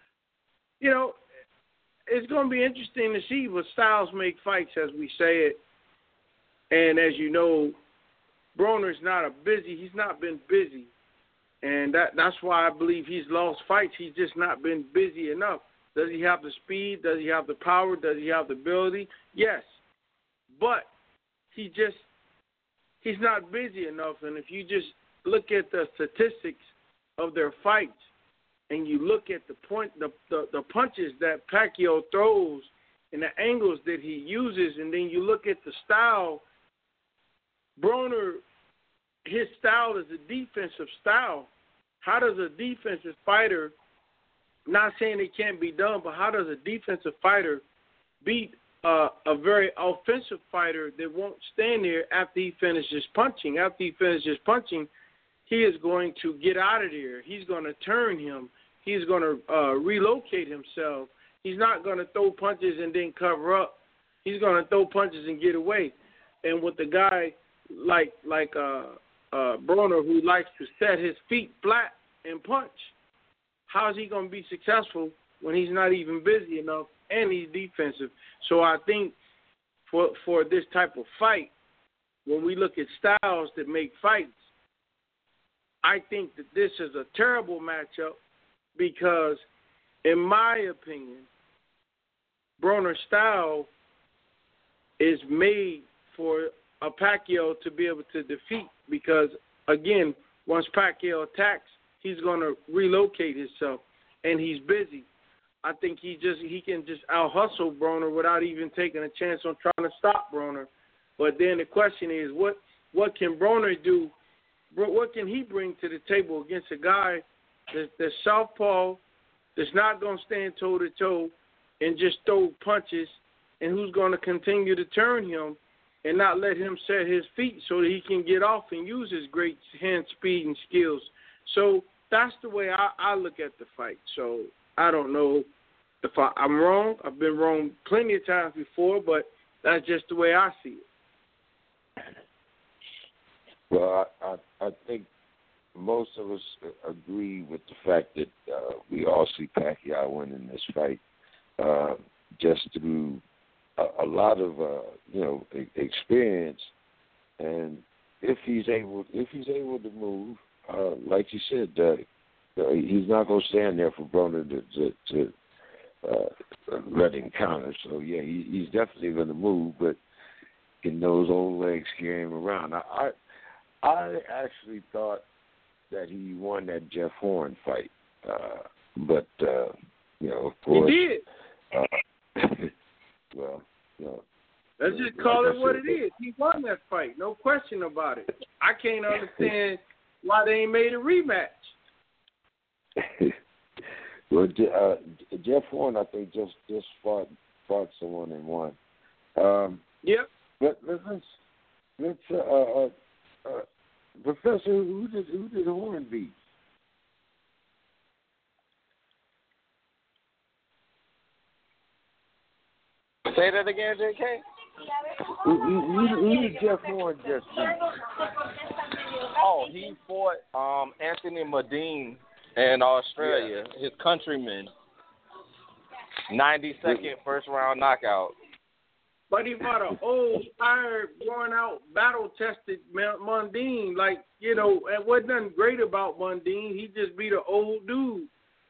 it's going to be interesting to see what styles make fights, as we say it. And as you know, Broner's he's not been busy. And that's why I believe he's lost fights. He's just not been busy enough. Does he have the speed? Does he have the power? Does he have the ability? Yes. But he's not busy enough. And if you just look at the statistics of their fights and you look at the punches that Pacquiao throws and the angles that he uses, and then you look at the style, Broner, his style is a defensive style. How does a defensive fighter, not saying it can't be done, but how does a defensive fighter beat a very offensive fighter that won't stand there after he finishes punching? After he finishes punching, he is going to get out of there. He's going to turn him. He's going to relocate himself. He's not going to throw punches and then cover up. He's going to throw punches and get away. And with a guy like Broner, who likes to set his feet flat and punch, how is he going to be successful when he's not even busy enough and he's defensive? So I think for this type of fight, when we look at styles that make fights, I think that this is a terrible matchup because, in my opinion, Broner's style is made for a Pacquiao to be able to defeat because, again, once Pacquiao attacks, he's going to relocate himself, and he's busy. I think he can just out-hustle Broner without even taking a chance on trying to stop Broner. But then the question is, what can Broner do? What can he bring to the table against a guy that's southpaw, that's not going to stand toe-to-toe and just throw punches, and who's going to continue to turn him and not let him set his feet so that he can get off and use his great hand speed and skills. So that's the way I look at the fight. So I don't know if I'm wrong. I've been wrong plenty of times before, but that's just the way I see it. Well, I think most of us agree with the fact that we all see Pacquiao winning this fight just through a lot of experience, and if he's able to move, like you said, he's not going to stand there for Broner to let him counter. So, yeah, he's definitely going to move, but can those old legs carry him around? I actually thought that he won that Jeff Horn fight, but, of course. He did. Well, let's just call it what it is. He won that fight, no question about it. I can't understand why they ain't made a rematch. Well, Jeff Horn, I think, just fought someone and won. Yep. But let's Professor, who did Horn beat? Say that again, J.K.? Who did Jeff Horn just beat? Oh, he fought Anthony Modine in Australia, his countryman. 92nd first round knockout. But he fought an old, tired, worn-out, battle-tested Mundine. Like, it wasn't nothing great about Mundine. He just beat an old dude.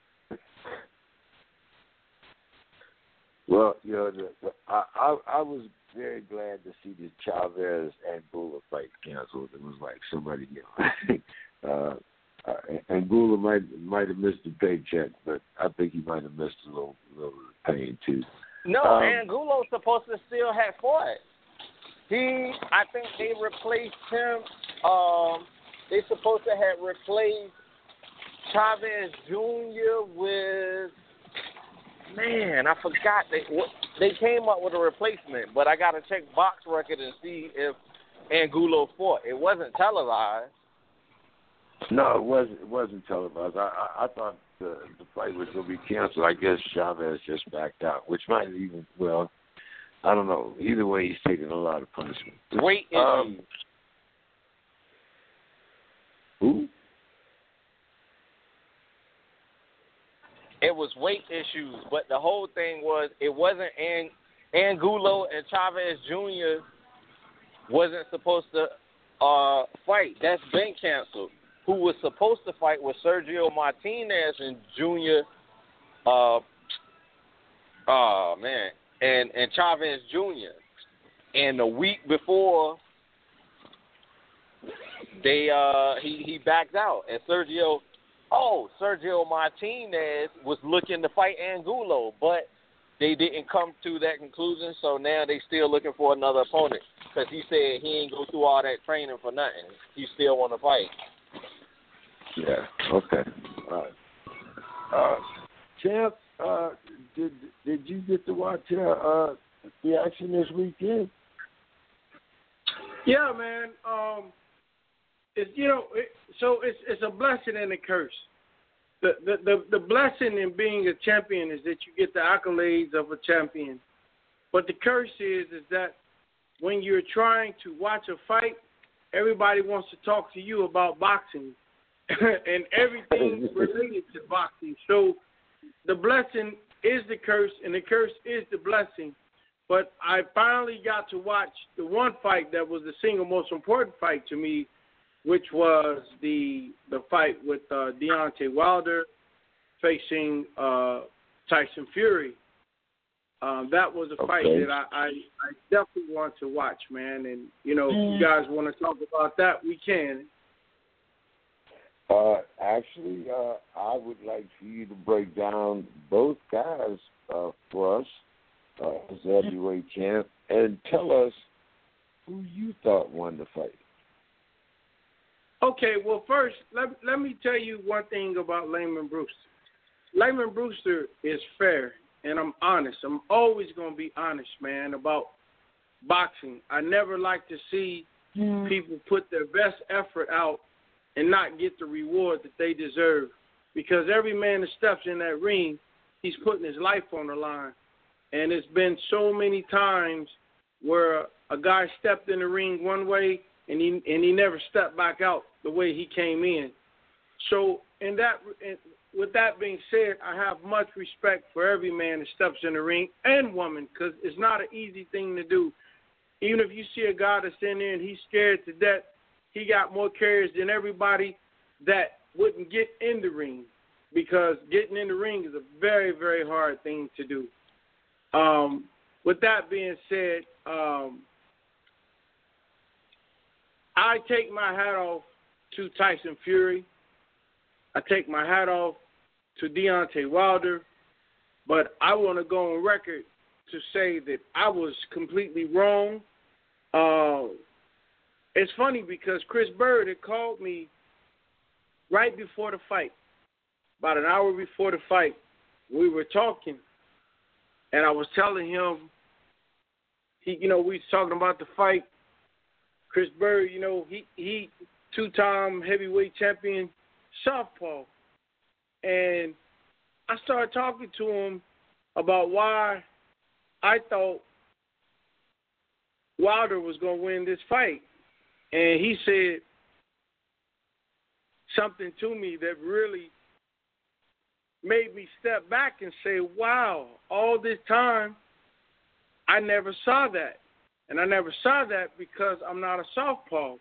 Well, I was very glad to see the Chavez and Gula fight canceled. It was like somebody, Angulo might have missed the paycheck, but I think he might have missed a little pain too. No, Angulo's supposed to still have fought. I think they replaced him. They supposed to have replaced Chavez Jr. with. Man, I forgot. They came up with a replacement, but I got to check box record and see if Angulo fought. It wasn't televised. No, it wasn't televised. I thought the fight was going to be canceled. I guess Chavez just backed out, which might even, I don't know. Either way, he's taking a lot of punishment. Weight issues. Who? It was weight issues, but the whole thing was it wasn't Angulo and Chavez Jr. wasn't supposed to fight. That's been canceled. Who was supposed to fight was Sergio Martinez and Jr. And Chavez Jr. And the week before, he backed out, and Sergio Martinez was looking to fight Angulo, but they didn't come to that conclusion, so now they still looking for another opponent because he said he ain't go through all that training for nothing. He still want to fight. Yeah, okay. All right. Champ, did you get to watch the action this weekend? Yeah, man. It's a blessing and a curse. The blessing in being a champion is that you get the accolades of a champion, but the curse is that when you're trying to watch a fight, everybody wants to talk to you about boxing and everything related to boxing. So the blessing is the curse, and the curse is the blessing. But I finally got to watch the one fight that was the single most important fight to me, which was the fight with Deontay Wilder facing Tyson Fury. That was a fight that I definitely want to watch, man. And, if you guys want to talk about that, we can. Actually, I would like for you to break down both guys for us as heavyweight champ and tell us who you thought won the fight. Okay, well, first, let me tell you one thing about Lamon Brewster. Lamon Brewster is fair, and I'm honest. I'm always going to be honest, man, about boxing. I never like to see people put their best effort out and not get the reward that they deserve. Because every man that steps in that ring, he's putting his life on the line. And it's been so many times where a guy stepped in the ring one way and he never stepped back out the way he came in. So with that being said, I have much respect for every man that steps in the ring and woman, because it's not an easy thing to do. Even if you see a guy that's in there and he's scared to death, he got more carries than everybody that wouldn't get in the ring. because getting in the ring is a very, very hard thing to do. With that being said, I take my hat off to Tyson Fury. I take my hat off to Deontay Wilder. But I want to go on record to say that I was completely wrong. It's funny because Chris Bird had called me right before the fight, about an hour before the fight. We were talking, and I was telling him, we was talking about the fight. Chris Bird, he two-time heavyweight champion, southpaw. And I started talking to him about why I thought Wilder was going to win this fight. And he said something to me that really made me step back and say, wow, all this time I never saw that. And I never saw that because I'm not a southpaw.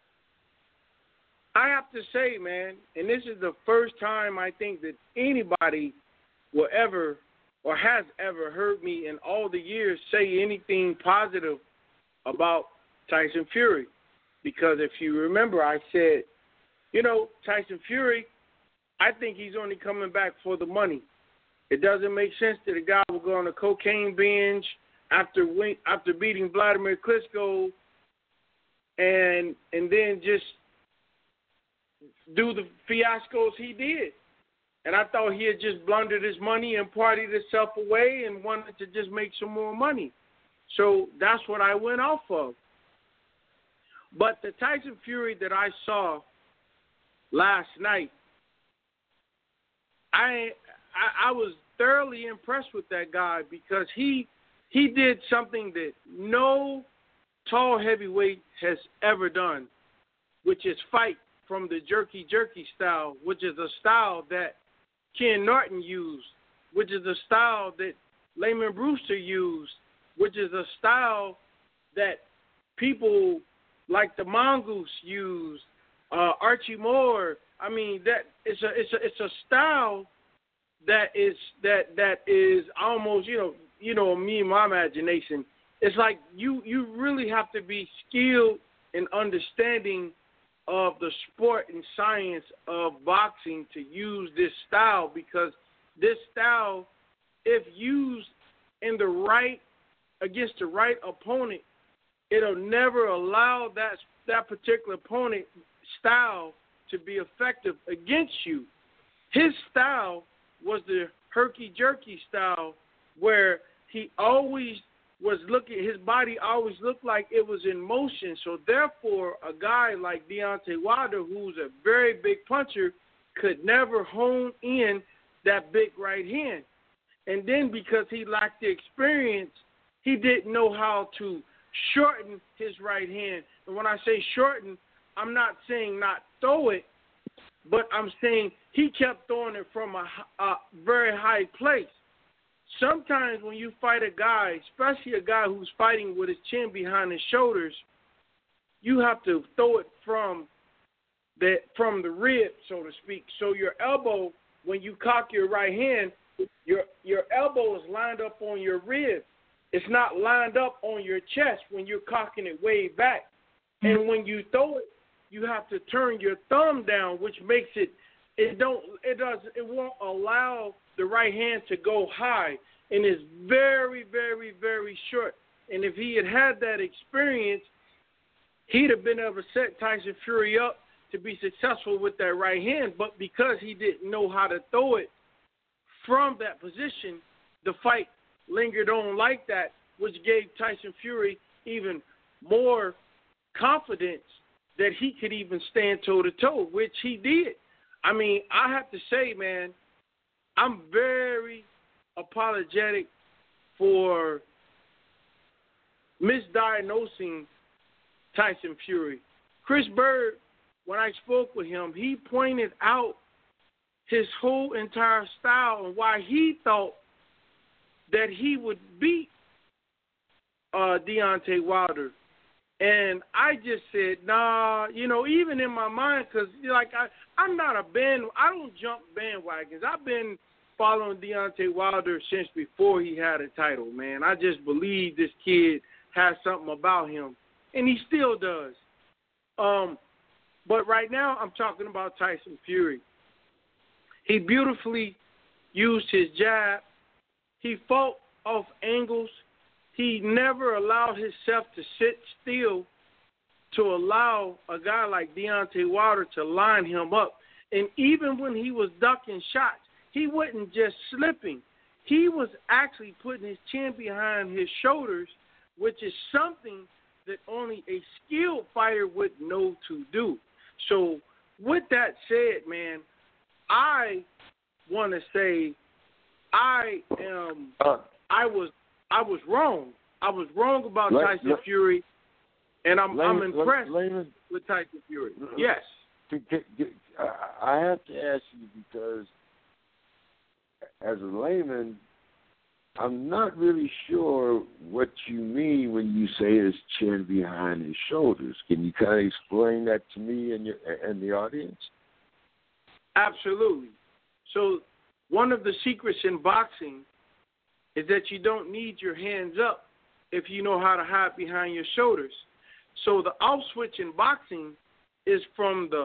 I have to say, man, and this is the first time I think that anybody will ever or has ever heard me in all the years say anything positive about Tyson Fury. Because if you remember, I said, Tyson Fury, I think he's only coming back for the money. It doesn't make sense that a guy will go on a cocaine binge after beating Vladimir Klitschko and then just do the fiascos he did. And I thought he had just blundered his money and partied himself away and wanted to just make some more money. So that's what I went off of. But the Tyson Fury that I saw last night, I was thoroughly impressed with that guy because he did something that no tall heavyweight has ever done, which is fight from the jerky style, which is a style that Ken Norton used, which is a style that Layman Brewster used, which is a style that people like the Mongoose used, Archie Moore. I mean, that it's a style that is almost me and my imagination. It's like you really have to be skilled in understanding of the sport and science of boxing to use this style, because this style, if used in the right against the right opponent, it'll never allow that particular opponent style to be effective against you. His style was the herky-jerky style where he always was looking, his body always looked like it was in motion. So therefore, a guy like Deontay Wilder, who's a very big puncher, could never hone in that big right hand. And then because he lacked the experience, he didn't know how to shorten his right hand. And when I say shorten, I'm not saying not throw it, but I'm saying he kept throwing it from a very high place. Sometimes when you fight a guy, especially a guy who's fighting with his chin behind his shoulders, you have to throw it from the rib, so to speak. So your elbow, when you cock your right hand, your elbow is lined up on your rib. It's not lined up on your chest when you're cocking it way back. And when you throw it, you have to turn your thumb down, which makes it won't allow the right hand to go high, and it's very, very, very short. And if he had that experience, he'd have been able to set Tyson Fury up to be successful with that right hand. But because he didn't know how to throw it from that position, the fight lingered on like that, which gave Tyson Fury even more confidence that he could even stand toe-to-toe, which he did. I mean, I have to say, man, I'm very apologetic for misdiagnosing Tyson Fury. Chris Bird, when I spoke with him, he pointed out his whole entire style and why he thought that he would beat Deontay Wilder. And I just said, nah, even in my mind, because, I'm not a I don't jump bandwagons. I've been following Deontay Wilder since before he had a title, man. I just believe this kid has something about him, and he still does. But right now I'm talking about Tyson Fury. He beautifully used his jab. He fought off angles. He never allowed himself to sit still to allow a guy like Deontay Wilder to line him up. And even when he was ducking shots, he wasn't just slipping. He was actually putting his chin behind his shoulders, which is something that only a skilled fighter would know to do. So with that said, man, I want to say I was wrong. I was wrong about Tyson Fury, and I'm impressed with Tyson Fury. Yes. I have to ask you because as a layman, I'm not really sure what you mean when you say his chin behind his shoulders. Can you kind of explain that to me and the audience? Absolutely. So one of the secrets in boxing is that you don't need your hands up if you know how to hide behind your shoulders. So the off switch in boxing is from the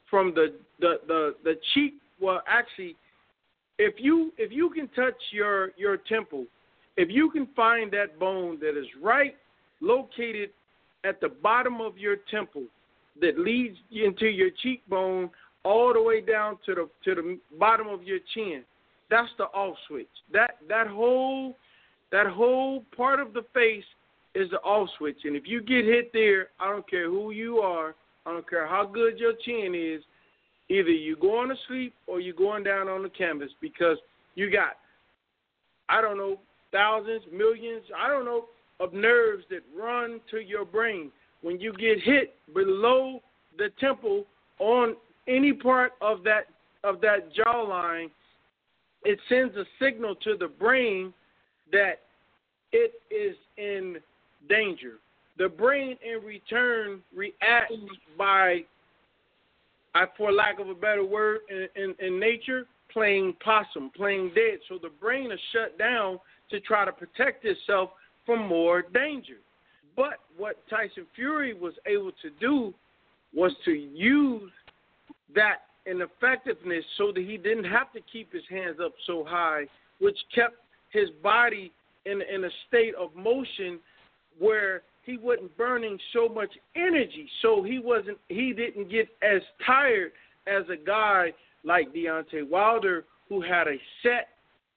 cheek. Well, actually, if you can touch your temple, if you can find that bone that is right located at the bottom of your temple that leads into your cheekbone all the way down to the bottom of your chin, that's the off switch. That whole part of the face is the off switch. And if you get hit there, I don't care who you are, I don't care how good your chin is, either you're going to sleep or you're going down on the canvas because you got, I don't know, thousands, millions, I don't know, of nerves that run to your brain. When you get hit below the temple on any part of that jawline, it sends a signal to the brain that it is in danger. The brain, in return, reacts by, for lack of a better word, in nature, playing possum, playing dead. So the brain is shut down to try to protect itself from more danger. But what Tyson Fury was able to do was to use that in effectiveness so that he didn't have to keep his hands up so high, which kept his body in a state of motion where he wasn't burning so much energy. So he didn't get as tired as a guy like Deontay Wilder who had a set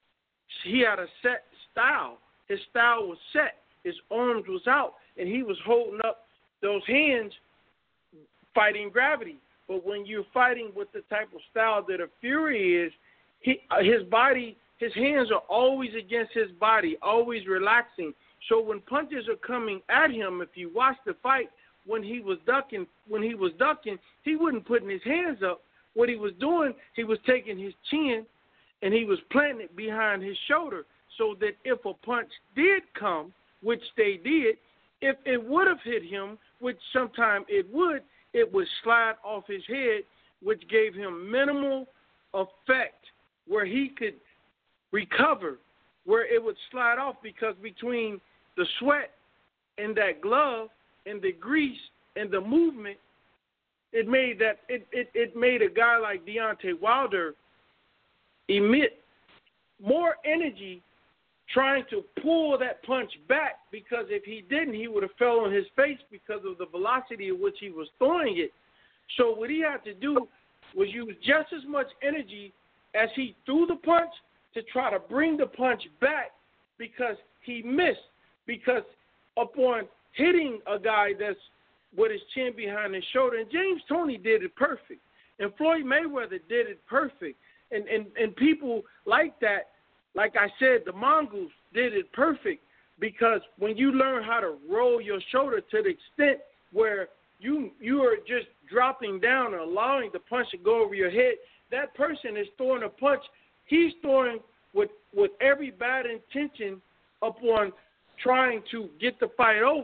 style. His style was set. His arms was out, and he was holding up those hands fighting gravity. But when you're fighting with the type of style that a Fury is, his hands are always against his body, always relaxing. So when punches are coming at him, if you watch the fight, when he was ducking, he wasn't putting his hands up. What he was doing, he was taking his chin and he was planting it behind his shoulder so that if a punch did come, which they did, if it would have hit him, which sometimes it would slide off his head, which gave him minimal effect where he could recover, where it would slide off because between the sweat and that glove and the grease and the movement, it made a guy like Deontay Wilder emit more energy trying to pull that punch back, because if he didn't, he would have fell on his face because of the velocity at which he was throwing it. So what he had to do was use just as much energy as he threw the punch to try to bring the punch back, because he missed. Because upon hitting a guy that's with his chin behind his shoulder, and James Toney did it perfect, and Floyd Mayweather did it perfect, and people like that, like I said, the Mongols did it perfect, because when you learn how to roll your shoulder to the extent where you are just dropping down and allowing the punch to go over your head, that person is throwing a punch. He's throwing with every bad intention upon trying to get the fight over.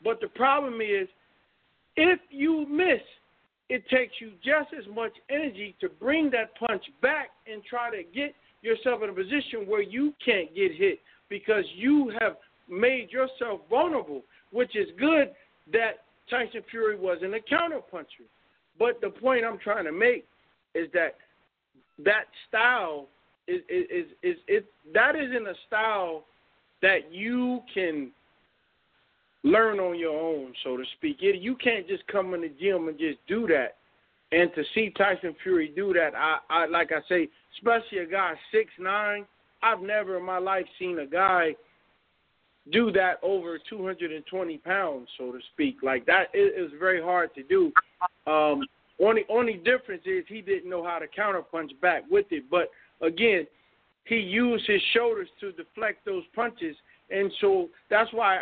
But the problem is, if you miss, it takes you just as much energy to bring that punch back and try to get yourself in a position where you can't get hit because you have made yourself vulnerable, which is good that Tyson Fury wasn't a counterpuncher. But the point I'm trying to make is that style that isn't a style that you can learn on your own, so to speak. You can't just come in the gym and just do that. And to see Tyson Fury do that, I like I say, especially a guy 6'9", I've never in my life seen a guy do that over 220 pounds, so to speak. Like that, it was very hard to do. Only difference is he didn't know how to counterpunch back with it. But again, he used his shoulders to deflect those punches, and so that's why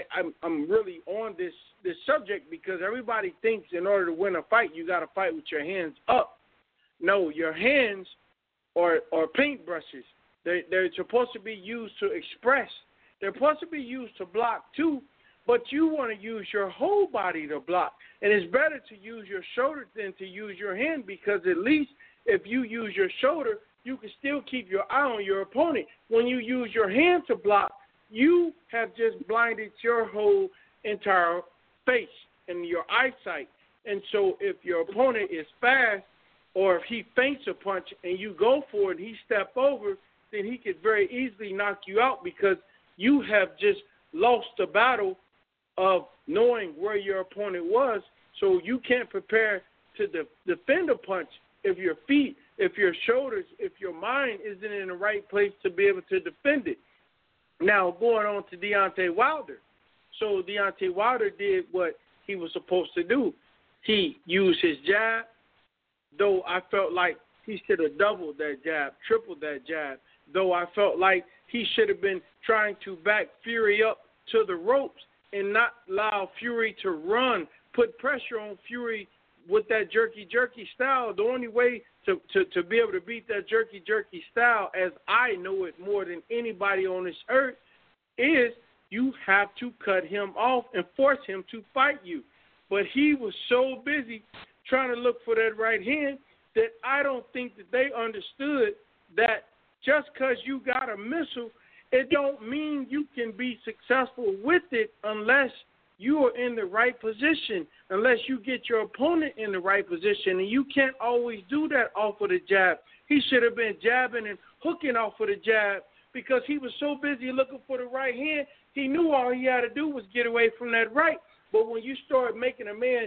I'm really on this subject, because everybody thinks in order to win a fight you got to fight with your hands up. No, your hands are paintbrushes. They're supposed to be used to express. They're supposed to be used to block too, but you want to use your whole body to block. And it's better to use your shoulder than to use your hand, because at least if you use your shoulder, you can still keep your eye on your opponent. When you use your hand to block, you have just blinded your whole entire face and your eyesight. And so if your opponent is fast, or if he feints a punch and you go for it and he step over, then he could very easily knock you out, because you have just lost the battle of knowing where your opponent was. So you can't prepare to defend a punch if your feet, if your shoulders, if your mind isn't in the right place to be able to defend it. Now, going on to Deontay Wilder. So Deontay Wilder did what he was supposed to do. He used his jab, though I felt like he should have doubled that jab, tripled that jab, though I felt like he should have been trying to back Fury up to the ropes and not allow Fury to run, put pressure on Fury with that jerky style. The only way to be able to beat that jerky style, as I know it more than anybody on this earth, is you have to cut him off and force him to fight you. But he was so busy trying to look for that right hand that I don't think that they understood that just because you got a missile, it don't mean you can be successful with it unless you are in the right position, unless you get your opponent in the right position. And you can't always do that off of the jab. He should have been jabbing and hooking off of the jab, because he was so busy looking for the right hand, he knew all he had to do was get away from that right. But when you start making a man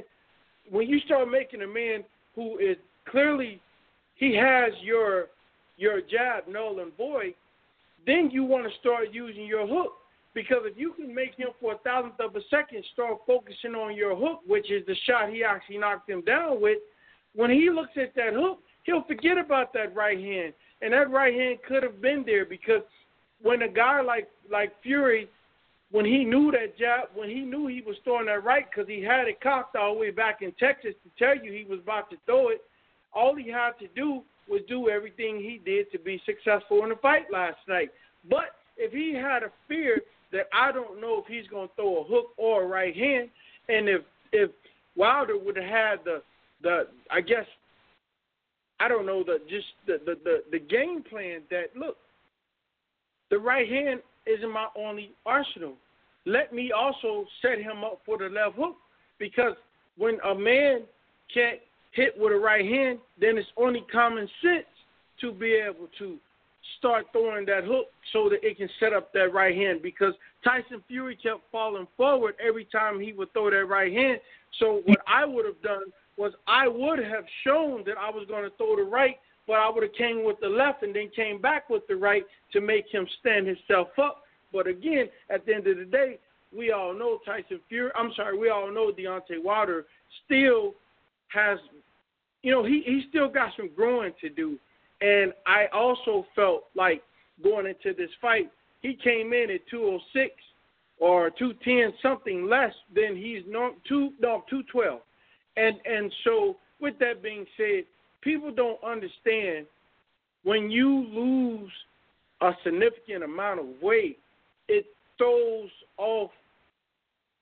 who is clearly, he has your jab null and void, then you want to start using your hook. Because if you can make him for 1,000th of a second start focusing on your hook, which is the shot he actually knocked him down with, when he looks at that hook, he'll forget about that right hand. And that right hand could have been there, because when a guy like Fury, when he knew that jab, when he knew he was throwing that right, because he had it cocked all the way back in Texas to tell you he was about to throw it, all he had to do was do everything he did to be successful in the fight last night. But if he had a fear that I don't know if he's going to throw a hook or a right hand, and if Wilder would have had the I guess, I don't know, the game plan that, look, the right hand isn't my only arsenal. Let me also set him up for the left hook, because when a man can't hit with a right hand, then it's only common sense to be able to start throwing that hook so that it can set up that right hand, because Tyson Fury kept falling forward every time he would throw that right hand. So what I would have done was I would have shown that I was going to throw the right, but I would have came with the left and then came back with the right to make him stand himself up. But again, at the end of the day, we all know we all know Deontay Wilder still has, he still got some growing to do. And I also felt like going into this fight, he came in at 206 or 210, something less than he's 212. And so with that being said, people don't understand, when you lose a significant amount of weight, it throws off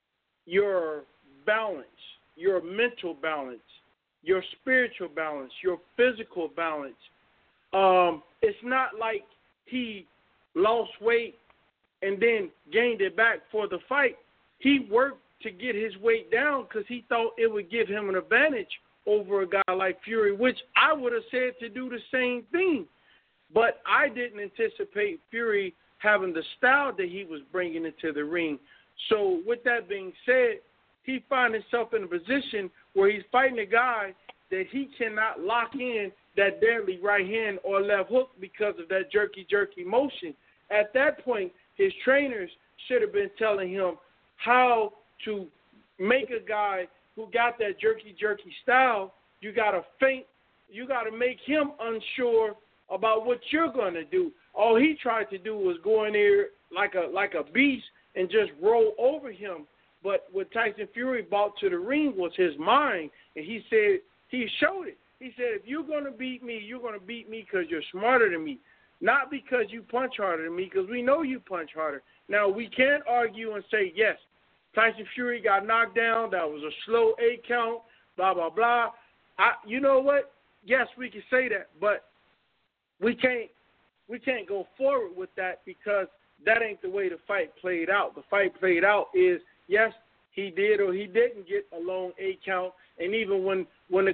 your balance, your mental balance, your spiritual balance, your physical balance. It's not like he lost weight and then gained it back for the fight. He worked to get his weight down because he thought it would give him an advantage over a guy like Fury, which I would have said to do the same thing. But I didn't anticipate Fury having the style that he was bringing into the ring. So with that being said, he finds himself in a position where he's fighting a guy that he cannot lock in that deadly right hand or left hook because of that jerky motion. At that point, his trainers should have been telling him how to make a guy who got that jerky style. You got to feint. You got to make him unsure about what you're going to do. All he tried to do was go in there like a beast and just roll over him. But what Tyson Fury brought to the ring was his mind, and he said he showed it. He said, if you're going to beat me, you're going to beat me because you're smarter than me, not because you punch harder than me, because we know you punch harder. Now, we can't argue and say, yes, Tyson Fury got knocked down. That was a slow 8 count, blah, blah, blah. You know what? Yes, we can say that, but we can't go forward with that because that ain't the way the fight played out. The fight played out is, yes, he did or he didn't get a long 8 count, and even when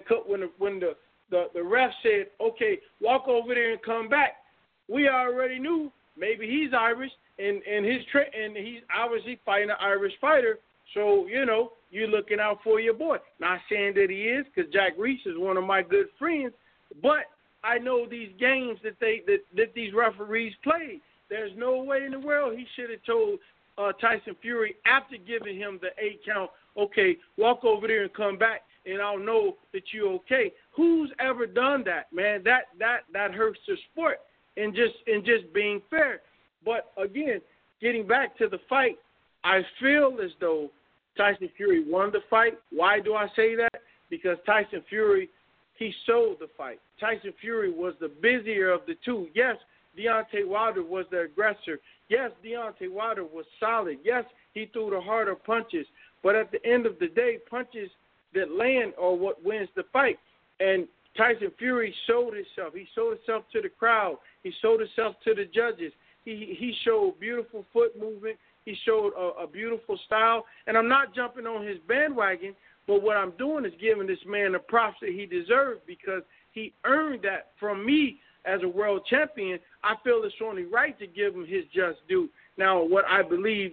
the ref said, okay, walk over there and come back, we already knew maybe he's Irish and he's obviously fighting an Irish fighter. So, you're looking out for your boy. Not saying that he is, because Jack Reese is one of my good friends, but I know these games that these referees play. There's no way in the world he should have told Tyson Fury after giving him the 8 count, okay, walk over there and come back, and I'll know that you're okay. Who's ever done that, man? That hurts the sport and just being fair. But again, getting back to the fight, I feel as though Tyson Fury won the fight. Why do I say that? Because Tyson Fury, he sold the fight. Tyson Fury was the busier of the two. Yes, Deontay Wilder was the aggressor. Yes, Deontay Wilder was solid. Yes, he threw the harder punches. But at the end of the day, punches that land are what wins the fight. And Tyson Fury showed himself. He showed himself to the crowd. He showed himself to the judges. He showed beautiful foot movement. He showed a beautiful style. And I'm not jumping on his bandwagon, but what I'm doing is giving this man the props that he deserved because he earned that from me as a world champion. I feel it's only right to give him his just due. Now, what I believe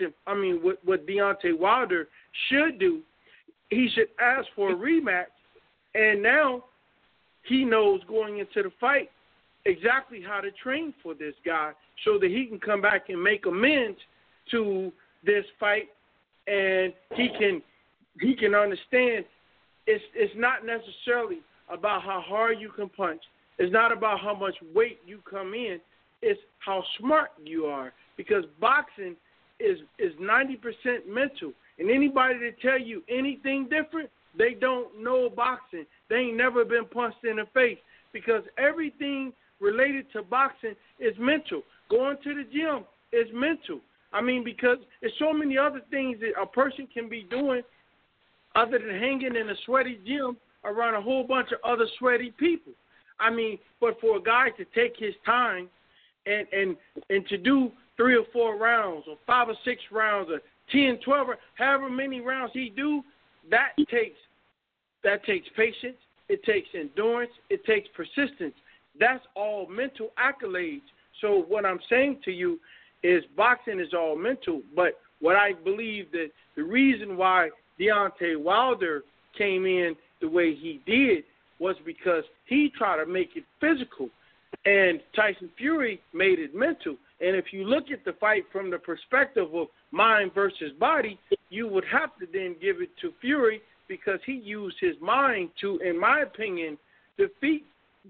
what Deontay Wilder should do, he should ask for a rematch, and now he knows going into the fight exactly how to train for this guy so that he can come back and make amends to this fight, and he can understand it's not necessarily about how hard you can punch. It's not about how much weight you come in. It's how smart you are, because boxing is 90% mental. And anybody that tell you anything different, they don't know boxing. They ain't never been punched in the face, because everything related to boxing is mental. Going to the gym is mental. Because there's so many other things that a person can be doing other than hanging in a sweaty gym around a whole bunch of other sweaty people. But for a guy to take his time and to do 3 or 4 rounds or 5 or 6 rounds or 10, 12, or however many rounds he do, that takes patience, it takes endurance, it takes persistence. That's all mental accolades. So what I'm saying to you is boxing is all mental, but what I believe that the reason why Deontay Wilder came in the way he did was because he tried to make it physical, and Tyson Fury made it mental. And if you look at the fight from the perspective of mind versus body, you would have to then give it to Fury because he used his mind to, in my opinion, defeat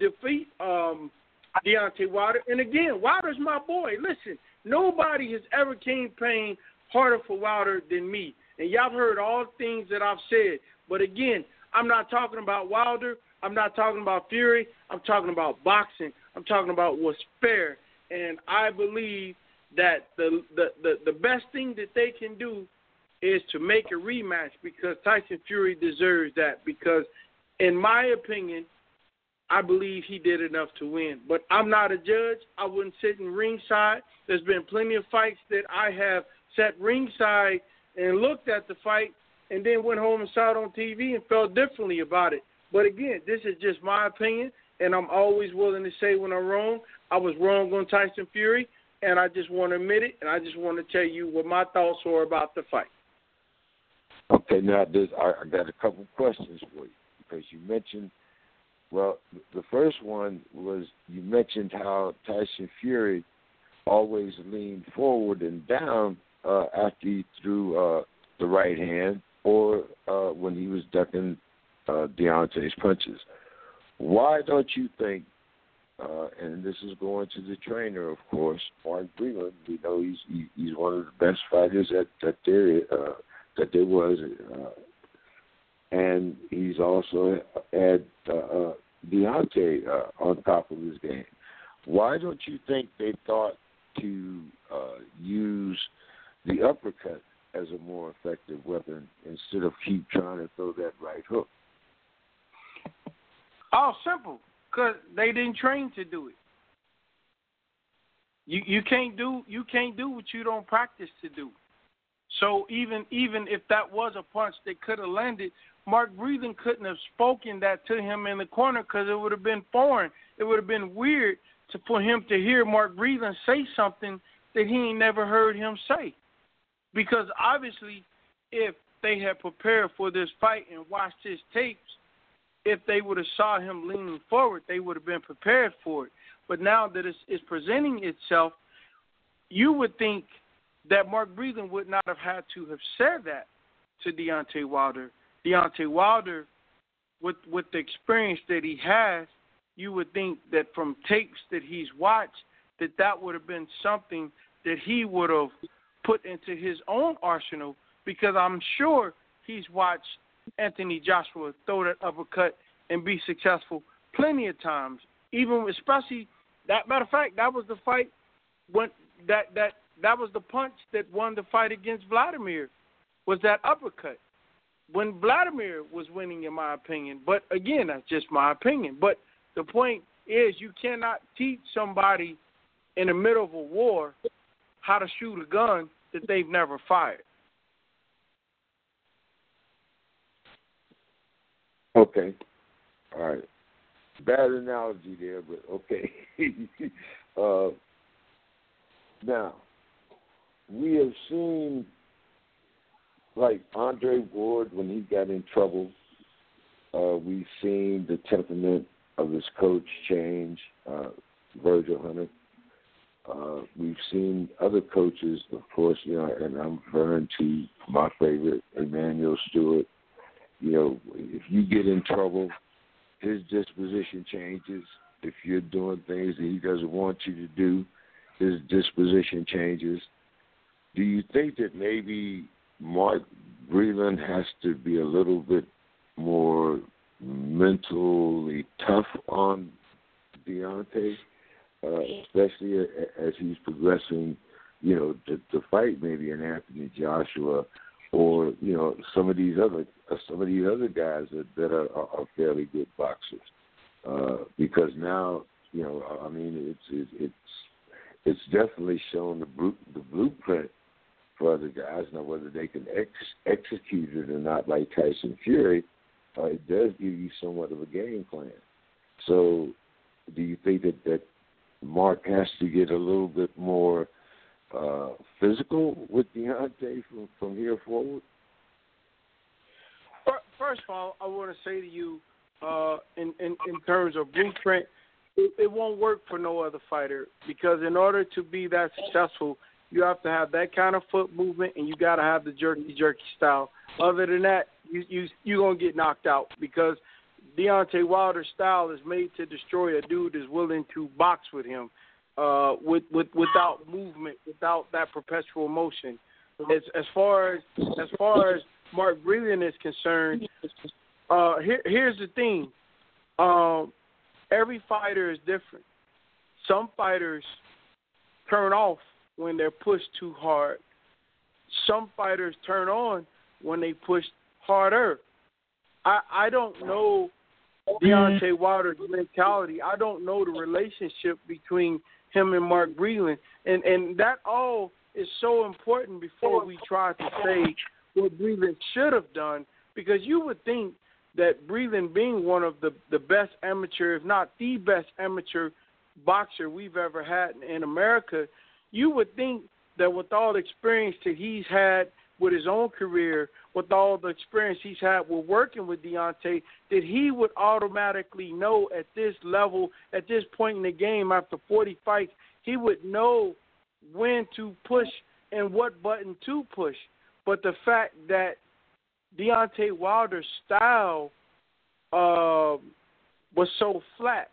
Deontay Wilder. And again, Wilder's my boy. Listen, nobody has ever campaigned harder for Wilder than me. And y'all heard all the things that I've said. But again, I'm not talking about Wilder. I'm not talking about Fury. I'm talking about boxing. I'm talking about what's fair. And I believe that the best thing that they can do is to make a rematch because Tyson Fury deserves that. Because, in my opinion, I believe he did enough to win. But I'm not a judge. I wouldn't sit in ringside. There's been plenty of fights that I have sat ringside and looked at the fight and then went home and saw it on TV and felt differently about it. But, again, this is just my opinion, and I'm always willing to say when I'm wrong. I was wrong on Tyson Fury, and I just want to admit it, and I just want to tell you what my thoughts were about the fight. Okay, now I got a couple questions for you because you mentioned, well, the first one was you mentioned how Tyson Fury always leaned forward and down after he threw the right hand or when he was ducking Deontay's punches. Why don't you think, and this is going to the trainer, of course, Mark Breland, we know he's one of the best fighters that there was, and he's also had Deontay on top of his game. Why don't you think they thought to use the uppercut as a more effective weapon instead of keep trying to throw that right hook? Oh, simple, because they didn't train to do it. You can't do what you don't practice to do. So even if that was a punch that could have landed, Mark Breland couldn't have spoken that to him in the corner because it would have been foreign. It would have been weird for him to hear Mark Breland say something that he ain't never heard him say. Because obviously, if they had prepared for this fight and watched his tapes, if they would have saw him leaning forward, they would have been prepared for it. But now that it's presenting itself, you would think that Mark Breland would not have had to have said that to Deontay Wilder. Deontay Wilder, with the experience that he has, you would think that from tapes that he's watched, that would have been something that he would have put into his own arsenal, because I'm sure he's watched Anthony Joshua throw that uppercut and be successful plenty of times. Especially that matter of fact, that was the fight when that was the punch that won the fight against Vladimir, was that uppercut. When Vladimir was winning, in my opinion. But again, that's just my opinion. But the point is, you cannot teach somebody in the middle of a war how to shoot a gun that they've never fired. Okay. All right. Bad analogy there, but okay. Now, we have seen, like Andre Ward, when he got in trouble, we've seen the temperament of his coach change, Virgil Hunter. We've seen other coaches, of course, and I'm referring to my favorite, Emmanuel Stewart. If you get in trouble, his disposition changes. If you're doing things that he doesn't want you to do, his disposition changes. Do you think that maybe Mark Breland has to be a little bit more mentally tough on Deontay, especially as he's progressing, to fight maybe an Anthony Joshua or some of these other guys that are fairly good boxers, because now it's definitely shown the blueprint for other guys. Now whether they can execute it or not, like Tyson Fury, it does give you somewhat of a game plan. So do you think that Mark has to get a little bit more physical with Deontay from here forward? First of all, I want to say to you, in terms of blueprint, it won't work for no other fighter, because in order to be that successful, you have to have that kind of foot movement, and you got to have the jerky style. Other than that, you're going to get knocked out, because Deontay Wilder's style is made to destroy a dude that's willing to box with him, without movement, without that perpetual motion. As far as Mark Breland is concerned, here's the thing. Every fighter is different. Some fighters turn off when they're pushed too hard. some fighters turn on when they push harder. I don't know Deontay Wilder's mentality. I don't know the relationship between him and Mark Breland. And that all is so important before we try to say what Breland should have done, because you would think that Breland, being one of the best amateur, if not the best amateur boxer we've ever had in America, you would think that with all the experience that he's had with his own career, with all the experience he's had with working with Deontay, that he would automatically know at this level, at this point in the game, after 40 fights, he would know when to push and what button to push. But the fact that Deontay Wilder's style was so flat,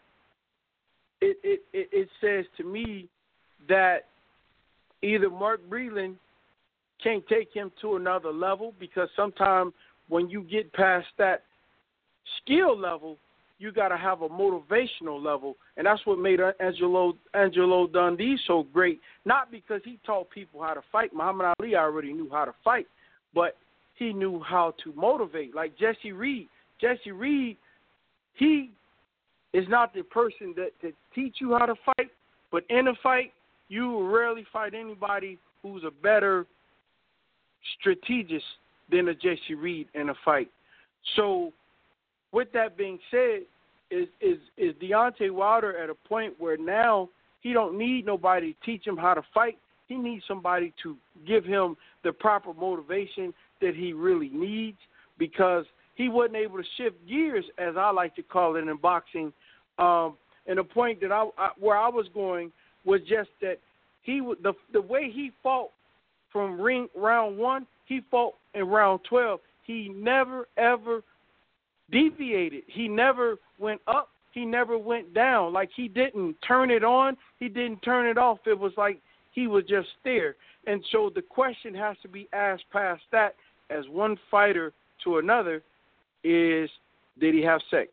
it says to me that either Mark Breland can't take him to another level, because sometimes when you get past that skill level, you got to have a motivational level, and that's what made Angelo Dundee so great. Not because he taught people how to fight. Muhammad Ali already knew how to fight, but he knew how to motivate. Like Jesse Reed. Jesse Reed, he is not the person that teach you how to fight, but in a fight, you will rarely fight anybody who's a better strategist than a Jesse Reed in a fight. So, with that being said, is Deontay Wilder at a point where now he don't need nobody to teach him how to fight? He needs somebody to give him the proper motivation that he really needs, because he wasn't able to shift gears, as I like to call it in boxing. And the point that where I was going was just that the way he fought from round 1, he fought in round 12. He never, ever deviated. He never went up. He never went down. Like, he didn't turn it on. He didn't turn it off. It was like he was just there. And so the question has to be asked past that, as one fighter to another, is, did he have sex?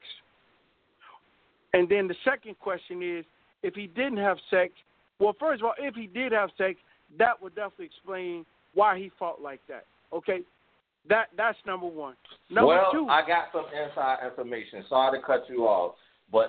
And then the second question is, if he didn't have sex, well, first of all, if he did have sex, that would definitely explain why he fought like that. Okay? That's number one. Number two. I got some inside information. Sorry to cut you off, but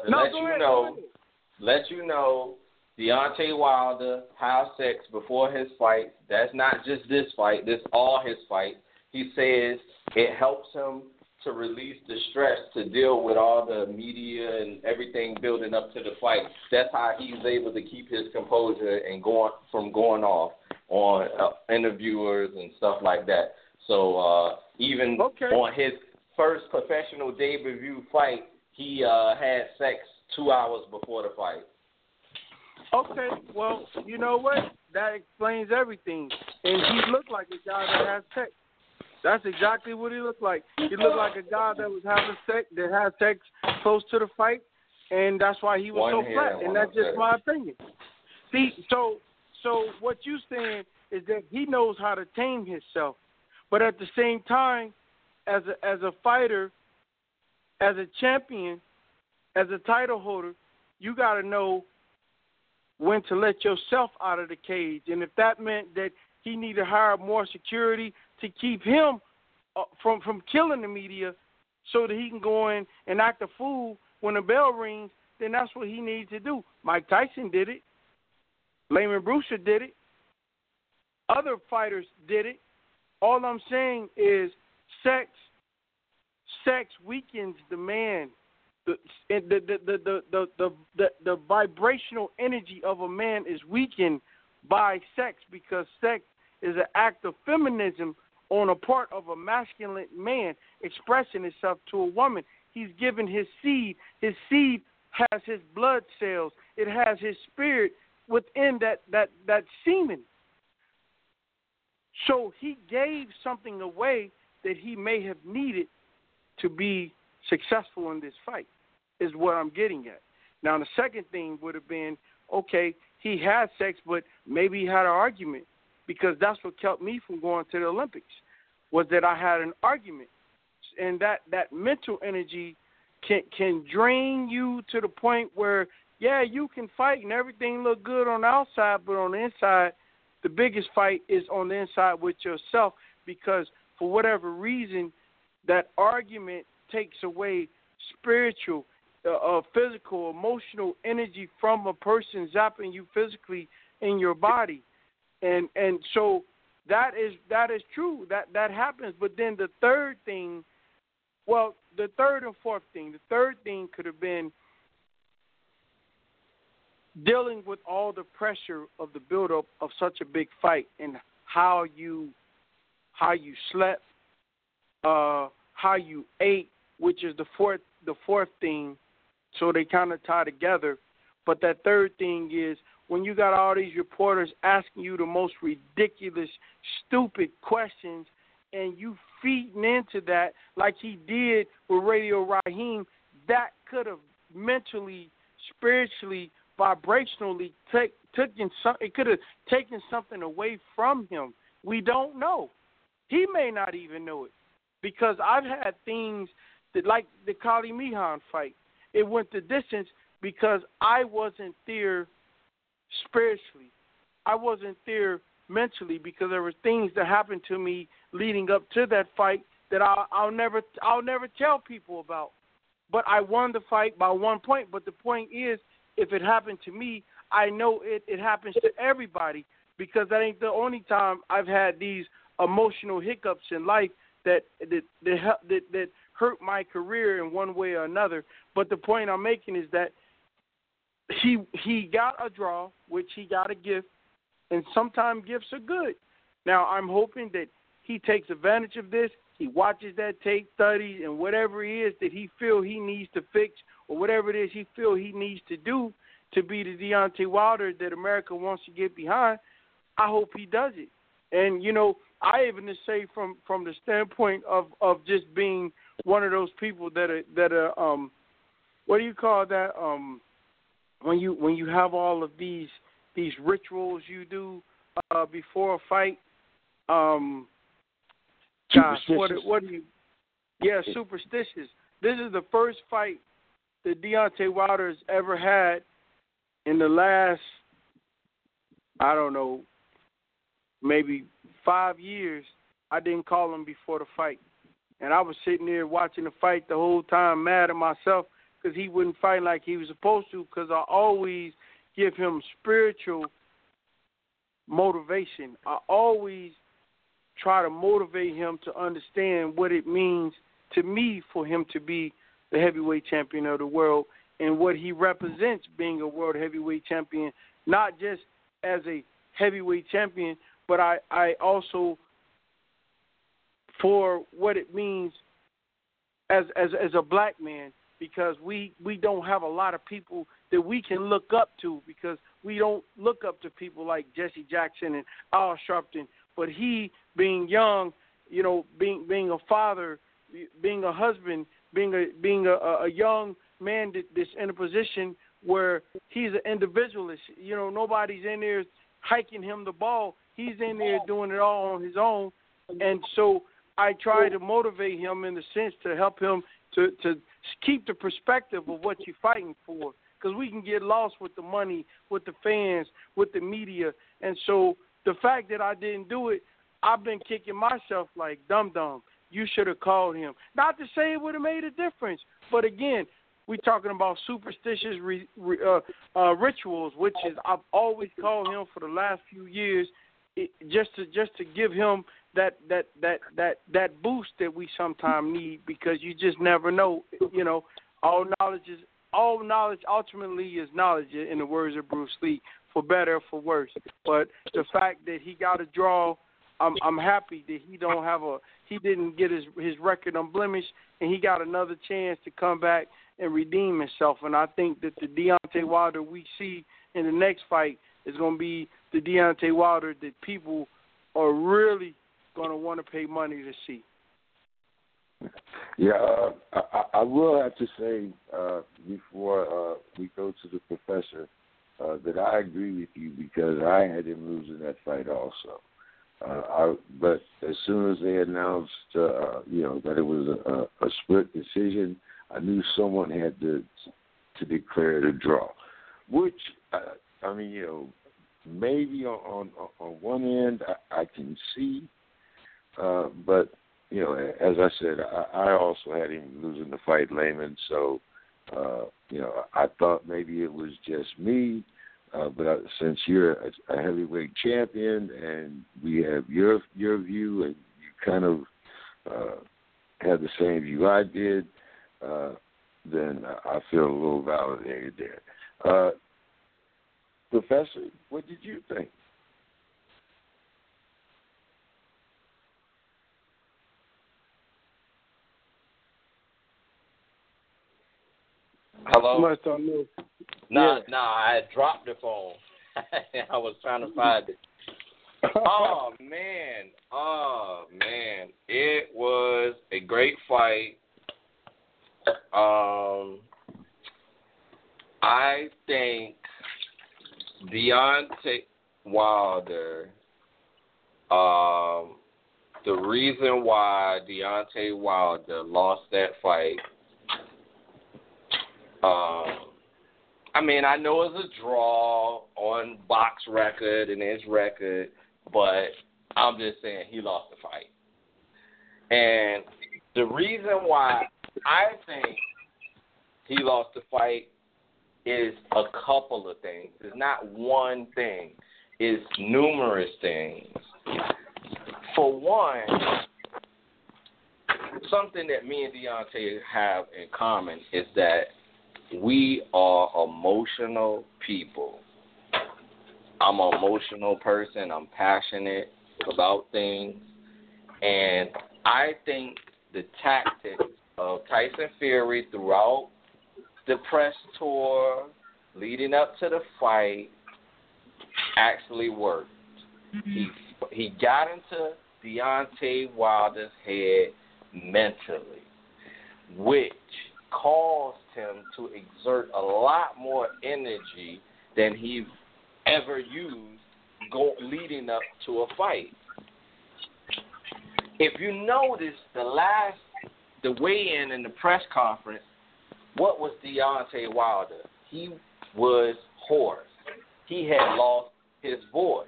let you know, Deontay Wilder had sex before his fight. That's not just this fight. This all his fights. He says it helps him to release the stress, to deal with all the media and everything building up to the fight. That's how he's able to keep his composure and going off on interviewers and stuff like that. So even on his first professional debut fight, he had sex 2 hours before the fight. Okay, well, you know what? That explains everything. And he looked like a guy that has sex. That's exactly what he looked like. He looked like a guy that was having sex, that had sex close to the fight, and that's why he was so flat. And that's just my opinion. See, so what you're saying is that he knows how to tame himself, but at the same time, as a fighter, as a champion, as a title holder, you got to know when to let yourself out of the cage. And if that meant that he needed to hire more security to keep him from killing the media, so that he can go in and act a fool when the bell rings, then that's what he needs to do. Mike Tyson did it. Layman Brewster did it. Other fighters did it. All I'm saying is sex weakens the man. The vibrational energy of a man is weakened by sex, because sex is an act of feminism on a part of a masculine man expressing itself to a woman. He's given his seed. His seed has his blood cells. It has his spirit within that semen. So he gave something away that he may have needed to be successful in this fight, is what I'm getting at. Now, the second thing would have been, okay, he had sex, but maybe he had an argument, because that's what kept me from going to the Olympics, was that I had an argument. And that mental energy can drain you to the point where, yeah, you can fight and everything look good on the outside, but on the inside, the biggest fight is on the inside with yourself, because for whatever reason, that argument takes away spiritual, physical, emotional energy from a person, zapping you physically in your body, and so that is true. That happens. But then the third thing, well, the third and fourth thing. The third thing could have been dealing with all the pressure of the buildup of such a big fight, and how you slept, how you ate, which is the fourth thing. So they kind of tie together. But that third thing is when you got all these reporters asking you the most ridiculous, stupid questions, and you feeding into that like he did with Radio Raheem, that could have mentally, spiritually, vibrationally it could have taken something away from him. We don't know. He may not even know it, because I've had things that, like the Kali Mihan fight, it went the distance because I wasn't there spiritually. I wasn't there mentally, because there were things that happened to me leading up to that fight that I'll never tell people about. But I won the fight by 1 point. But the point is, if it happened to me, I know it happens to everybody, because that ain't the only time I've had these emotional hiccups in life that hurt my career in one way or another. But the point I'm making is that he got a draw, which he got a gift, and sometimes gifts are good. Now, I'm hoping that he takes advantage of this. He watches that tape, studies, and whatever it is that he feel he needs to fix, or whatever it is he feel he needs to do to be the Deontay Wilder that America wants to get behind, I hope he does it. And, you know, I even to say from the standpoint of just being one of those people that are what do you call that, when you have all of these rituals you do before a fight, gosh, what do you? Yeah, superstitious. This is the first fight that Deontay Wilder has ever had in the last, I don't know, maybe 5 years. I didn't call him before the fight, and I was sitting there watching the fight the whole time, mad at myself because he wouldn't fight like he was supposed to, because I always give him spiritual motivation. I always try to motivate him to understand what it means to me for him to be the heavyweight champion of the world, and what he represents being a world heavyweight champion, not just as a heavyweight champion, but I also for what it means as a black man, because we don't have a lot of people that we can look up to, because we don't look up to people like Jesse Jackson and Al Sharpton. But he, being young, you know, being a father, being a husband, being a young man that's in a position where he's an individualist. You know, nobody's in there hiking him the ball. He's in there doing it all on his own. And so I try to motivate him in the sense to help him to keep the perspective of what you're fighting for, because we can get lost with the money, with the fans, with the media. And so the fact that I didn't do it, I've been kicking myself like, dum-dum, you should have called him. Not to say it would have made a difference, but again, we're talking about superstitious rituals, which is I've always called him for the last few years, just to give him that boost that we sometimes need, because you just never know. You know, all knowledge ultimately is knowledge, in the words of Bruce Lee, for better or for worse. But the fact that he got a draw, I'm happy that he didn't get his record unblemished, and he got another chance to come back and redeem himself. And I think that the Deontay Wilder we see in the next fight is going to be the Deontay Wilder that people are really going to want to pay money to see. Yeah, I will have to say before we go to the professor that I agree with you, because I had him losing that fight also. But as soon as they announced, that it was a split decision, I knew someone had to declare it a draw. Which, maybe on one end I can see, but you know, as I said, I also had him losing the fight, Layman. So you know, I thought maybe it was just me, but since you're a heavyweight champion and we have your view and you kind of had the same view I did, then I feel a little validated there. Professor, what did you think? Hello? Yeah. No, I had dropped the phone. I was trying to find it. Oh man, it was a great fight. I think Deontay Wilder. The reason why Deontay Wilder lost that fight. I mean, I know it's a draw on box record and his record, but I'm just saying he lost the fight. And the reason why I think he lost the fight is a couple of things. It's not one thing. It's numerous things. For one, something that me and Deontay have in common is that we are emotional people. I'm an emotional person. I'm passionate about things. And I think the tactics of Tyson Fury throughout the press tour leading up to the fight actually worked. He got into Deontay Wilder's head mentally, which caused him to exert a lot more energy than he ever used leading up to a fight. If you notice the weigh-in in the press conference, what was Deontay Wilder? He was hoarse. He had lost his voice.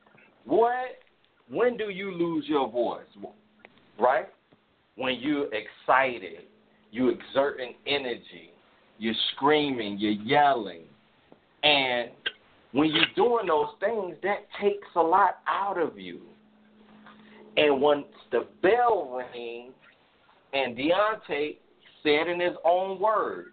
When do you lose your voice? Right? When you're excited, you're exerting energy, you're screaming, you're yelling. And when you're doing those things, that takes a lot out of you. And once the bell rang, and Deontay said in his own words,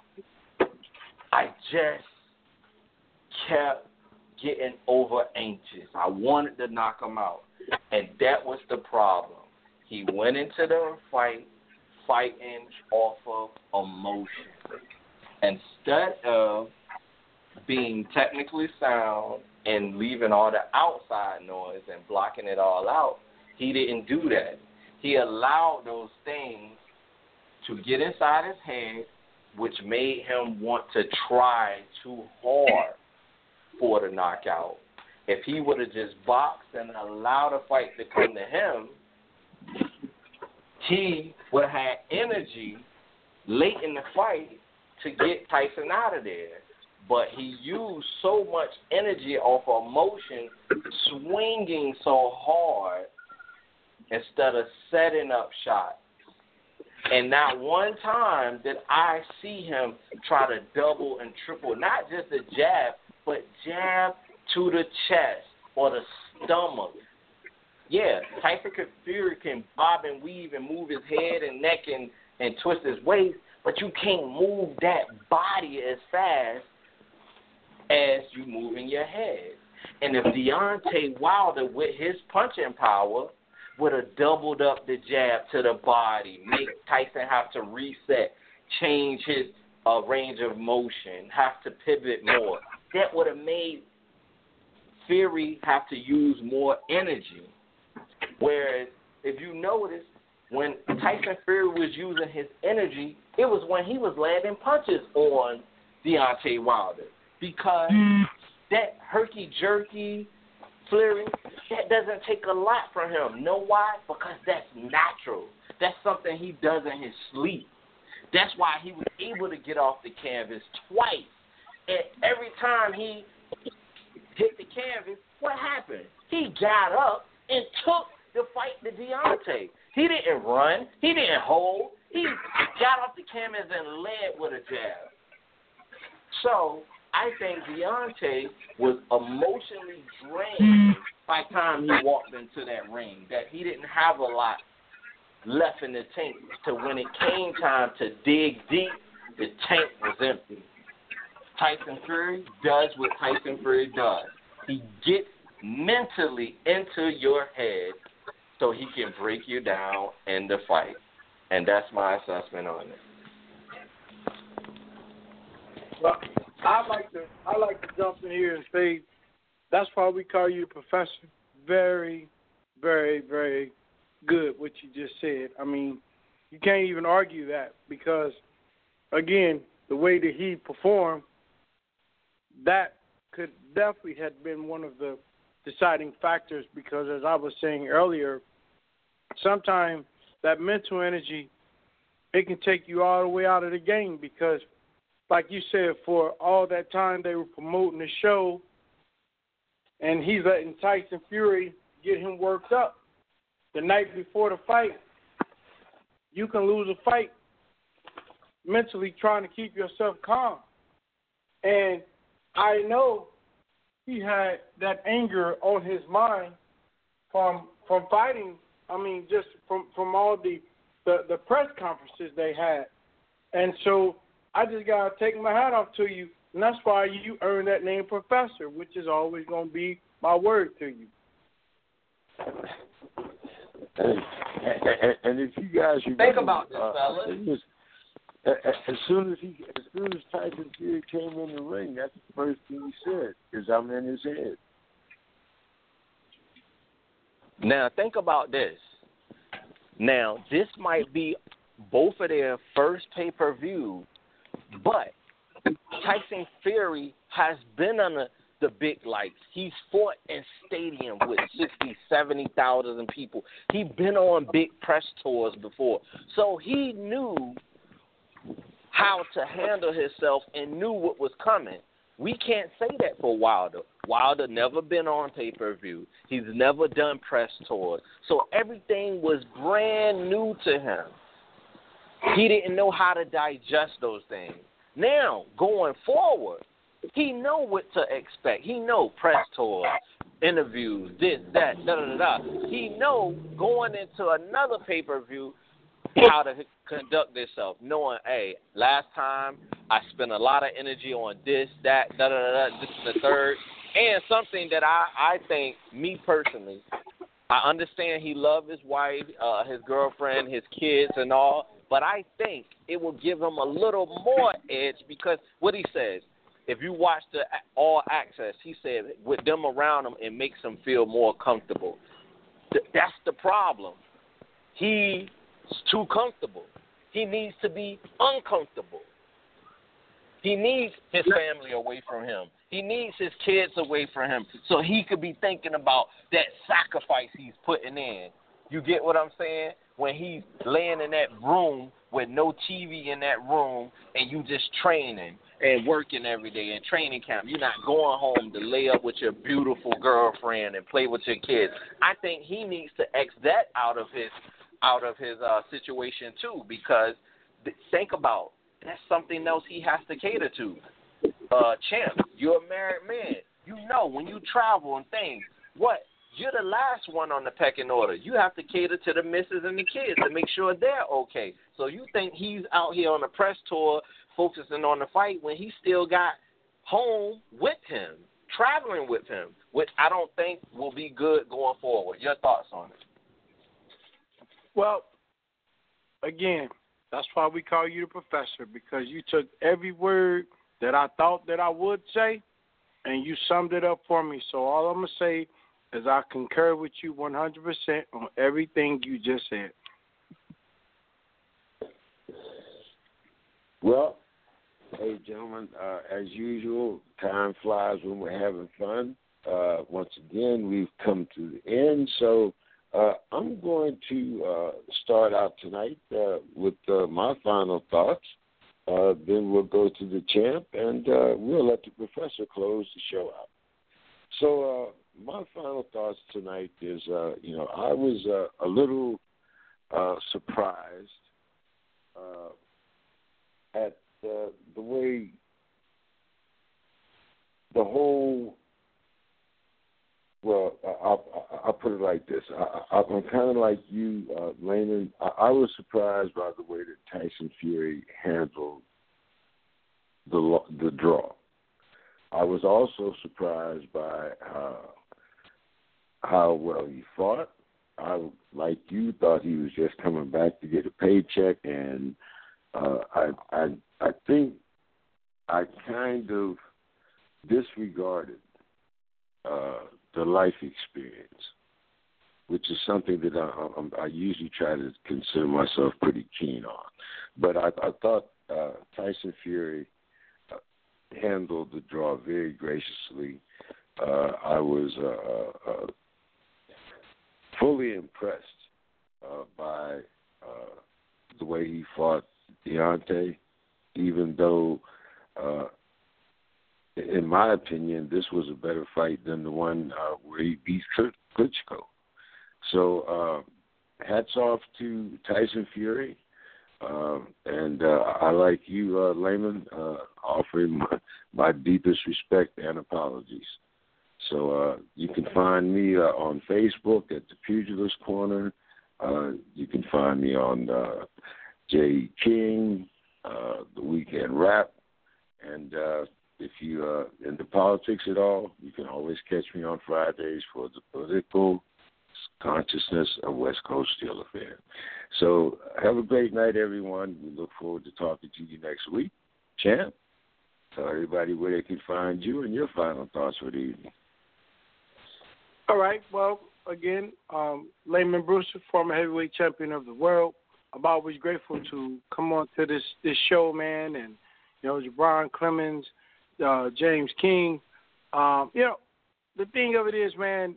I just kept getting over anxious. I wanted to knock him out. And that was the problem. He went into the fight fighting off of emotion. Instead of being technically sound and leaving all the outside noise and blocking it all out, he didn't do that. He allowed those things to get inside his head, which made him want to try too hard for the knockout. If he would have just boxed and allowed the fight to come to him, he would have had energy late in the fight to get Tyson out of there. But he used so much energy off of emotion, swinging so hard instead of setting up shots. And not one time did I see him try to double and triple, not just a jab, but jab to the chest or the stomach. Yeah, Tyson Fury can bob and weave and move his head and neck and twist his waist, but you can't move that body as fast as you move in your head. And if Deontay Wilder, with his punching power, would have doubled up the jab to the body, make Tyson have to reset, change his range of motion, have to pivot more, that would have made Fury have to use more energy. Whereas, if you notice, when Tyson Fury was using his energy, it was when he was landing punches on Deontay Wilder. Because that herky-jerky Fury, that doesn't take a lot from him. Know why? Because that's natural. That's something he does in his sleep. That's why he was able to get off the canvas twice. And every time he hit the canvas, what happened? He got up and took the fight to Deontay. He didn't run. He didn't hold. He got off the canvas and led with a jab. So I think Deontay was emotionally drained by the time he walked into that ring, that he didn't have a lot left in the tank. So when it came time to dig deep, the tank was empty. Tyson Fury does what Tyson Fury does. He gets mentally into your head so he can break you down in the fight. And that's my assessment on it. Well, I like to jump in here and say that's why we call you Professor. Very, very, very good what you just said. I mean, you can't even argue that because, again, the way that he performed, that could definitely have been one of the deciding factors because, as I was saying earlier, sometimes that mental energy, it can take you all the way out of the game because, like you said, for all that time they were promoting the show and he's letting Tyson Fury get him worked up. The night before the fight, you can lose a fight mentally trying to keep yourself calm. And I know he had that anger on his mind from fighting. I mean, just from all the press conferences they had. And so I just got to take my hat off to you, and that's why you earned that name Professor, which is always going to be my word to you. And if you guys think about this, fellas. As soon as Tyson Fury came in the ring, that's the first thing he said, is I'm in his head. Now, think about this. Now, this might be both of their first pay-per-view, but Tyson Fury has been on the big lights. He's fought in stadium with 60, 70,000 people. He's been on big press tours before. So he knew how to handle himself and knew what was coming. We can't say that for Wilder. Wilder never been on pay-per-view. He's never done press tours. So everything was brand new to him. He didn't know how to digest those things. Now, going forward, he know what to expect. He know press tours, interviews, this, that, da-da-da-da. He know going into another pay-per-view how to conduct himself, knowing, hey, last time I spent a lot of energy on this, that, da-da-da-da, this is the third. And something that I think, me personally, I understand he loved his wife, his girlfriend, his kids and all, but I think it will give him a little more edge because what he says, if you watch the All Access, he said with them around him, it makes him feel more comfortable. That's the problem. He's too comfortable. He needs to be uncomfortable. He needs his family away from him. He needs his kids away from him so he could be thinking about that sacrifice he's putting in. You get what I'm saying? When he's laying in that room with no TV in that room and you just training and working every day in training camp. You're not going home to lay up with your beautiful girlfriend and play with your kids. I think he needs to X that out of his situation too, because think about that's something else he has to cater to. Champ, you're a married man. You know when you travel and things, what? You're the last one on the pecking order. You have to cater to the missus and the kids to make sure they're okay. So you think he's out here on a press tour focusing on the fight when he still got home with him, traveling with him, which I don't think will be good going forward. Your thoughts on it? Well, again, that's why we call you the Professor, because you took every word that I thought that I would say, and you summed it up for me. So all I'm going to say is I concur with you 100% on everything you just said. Well, hey, gentlemen, as usual, time flies when we're having fun. Once again, we've come to the end, so I'm going to start out tonight with my final thoughts. Then we'll go to the champ, and we'll let the professor close the show out. So my final thoughts tonight is, I was a little surprised at the way the whole. Well, I'll put it like this. I'm kind of like you, Layman. I was surprised by the way that Tyson Fury handled the draw. I was also surprised by how well he fought. I, like you, thought he was just coming back to get a paycheck, and I think I kind of disregarded the life experience, which is something that I usually try to consider myself pretty keen on. But I thought Tyson Fury handled the draw very graciously. I was fully impressed by the way he fought Deontay, even though in my opinion, this was a better fight than the one where he beat Klitschko. So hats off to Tyson Fury. And I, like you, Layman, offer him my deepest respect and apologies. So you can find me on Facebook at The Pugilist Corner. You can find me on Jay King, The Weekend Rap. And if you into politics at all, you can always catch me on Fridays for the Political Consciousness of West Coast Steel Affair. So have a great night, everyone. We look forward to talking to you next week. Champ, tell everybody where they can find you and your final thoughts for the evening. All right. Well, again, Layman Brewster, former heavyweight champion of the world. I'm always grateful to come on to this show, man, and Jabron Clemens, James King. The thing of it is, man,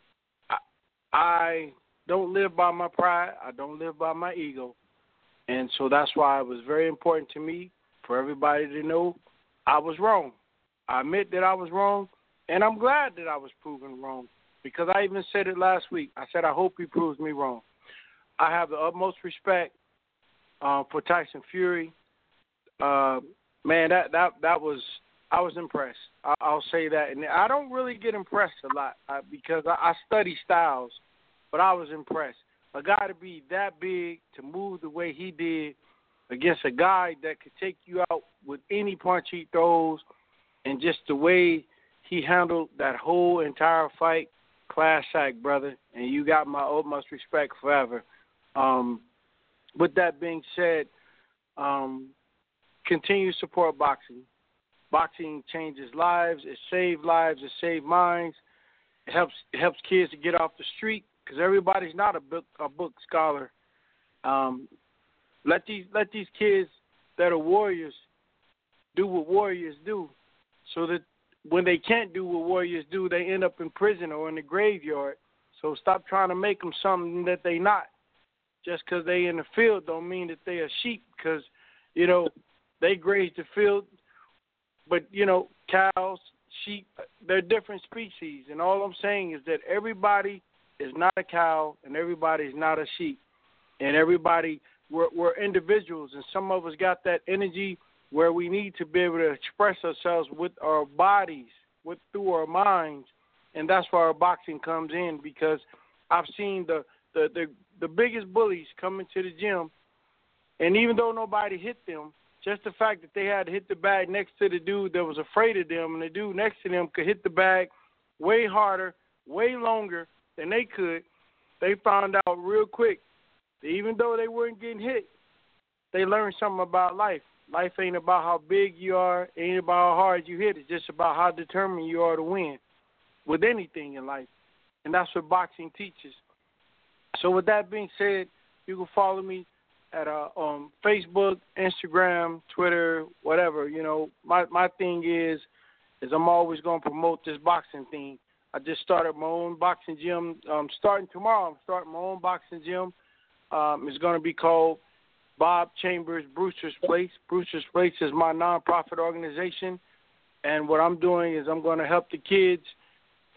I don't live by my pride. I don't live by my ego. And so that's why it was very important to me for everybody to know I was wrong. I admit that I was wrong, and I'm glad that I was proven wrong because I even said it last week. I said, I hope he proves me wrong. I have the utmost respect for Tyson Fury. Man, that was – I was impressed. I'll say that. And I don't really get impressed a lot because I study styles, but I was impressed. A guy to be that big, to move the way he did against a guy that could take you out with any punch he throws, and just the way he handled that whole entire fight, class act, brother. And you got my utmost respect forever. With that being said, continue to support boxing. Boxing changes lives. It saves lives. It saves minds. It helps kids to get off the street because everybody's not a book scholar. Let these kids that are warriors do what warriors do, so that when they can't do what warriors do, they end up in prison or in the graveyard. So stop trying to make them something that they not. Just because they in the field don't mean that they are sheep because, they graze the field. But, cows, sheep, they're different species. And all I'm saying is that everybody is not a cow and everybody is not a sheep. And everybody, we're individuals. And some of us got that energy where we need to be able to express ourselves with our bodies, through our minds. And that's where our boxing comes in because I've seen the biggest bullies come into the gym. And even though nobody hit them, just the fact that they had to hit the bag next to the dude that was afraid of them, and the dude next to them could hit the bag way harder, way longer than they could, they found out real quick that even though they weren't getting hit, they learned something about life. Life ain't about how big you are, it ain't about how hard you hit. It's just about how determined you are to win with anything in life. And that's what boxing teaches. So with that being said, you can follow me at Facebook, Instagram, Twitter, whatever. My thing is I'm always going to promote this boxing thing. I just started my own boxing gym. Starting tomorrow, I'm starting my own boxing gym. It's going to be called Bob Chambers Brewster's Place. Brewster's Place is my nonprofit organization, and what I'm doing is I'm going to help the kids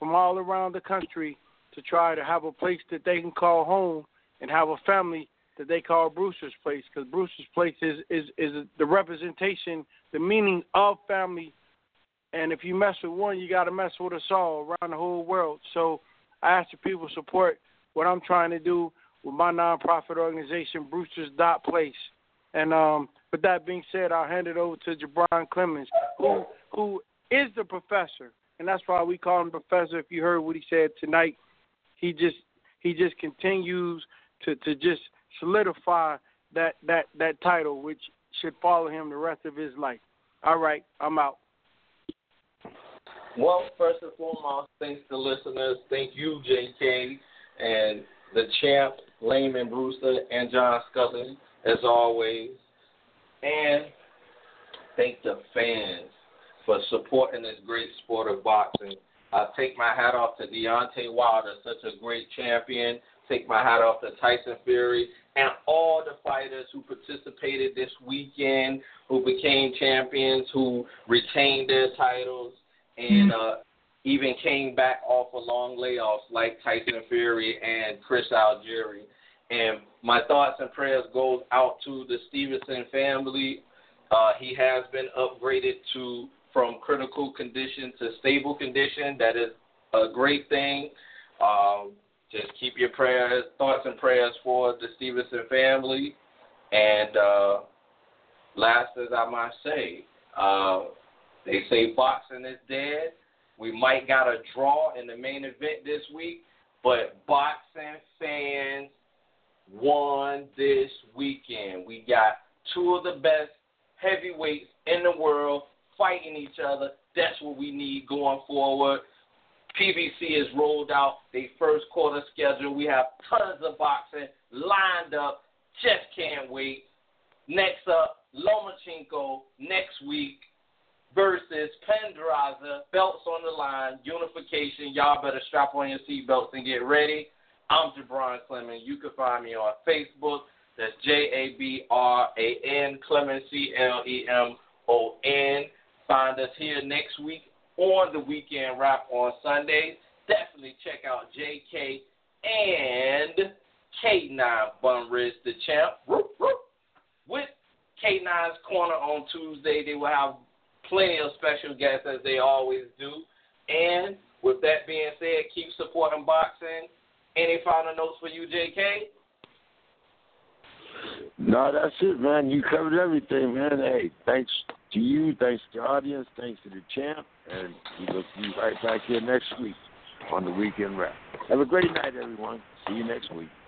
from all around the country to try to have a place that they can call home and have a family that they call Brewster's Place, because Brewster's Place is the representation, the meaning of family. And if you mess with one, you got to mess with us all around the whole world. So I ask the people to support what I'm trying to do with my nonprofit organization, Brewster's Place. And with that being said, I'll hand it over to Jabron Clemens, who is the professor, and that's why we call him Professor. If you heard what he said tonight, he just continues to just solidify that title, which should follow him the rest of his life. All right, I'm out. Well, first and foremost, thanks to listeners. Thank you, J.K., and the champ, Layman Brewster, and John Scully, as always. And thank the fans for supporting this great sport of boxing. I take my hat off to Deontay Wilder, such a great champion. Take my hat off to Tyson Fury and all the fighters who participated this weekend, who became champions, who retained their titles, and even came back off of long layoffs like Tyson Fury and Chris Algieri. And my thoughts and prayers goes out to the Stevenson family. He has been upgraded from critical condition to stable condition. That is a great thing. Just keep your thoughts and prayers for the Stevenson family. And last, as I might say, they say boxing is dead. We might got a draw in the main event this week, but boxing fans won this weekend. We got two of the best heavyweights in the world fighting each other. That's what we need going forward. PBC has rolled out their first quarter schedule. We have tons of boxing lined up. Just can't wait. Next up, Lomachenko next week versus Pedraza. Belts on the line, unification. Y'all better strap on your seatbelts and get ready. I'm Jabron Clemens. You can find me on Facebook. That's Jabran Clemens, Clemon. Find us here next week on the Weekend Wrap on Sundays. Definitely check out JK and K9 Bunridge, the champ. With K9's Corner on Tuesday, they will have plenty of special guests as they always do. And with that being said, keep supporting boxing. Any final notes for you, JK? No, that's it, man. You covered everything, man. Hey, thanks to you, thanks to the audience, thanks to the champ, and we'll be right back here next week on the Weekend Wrap. Have a great night, everyone. See you next week.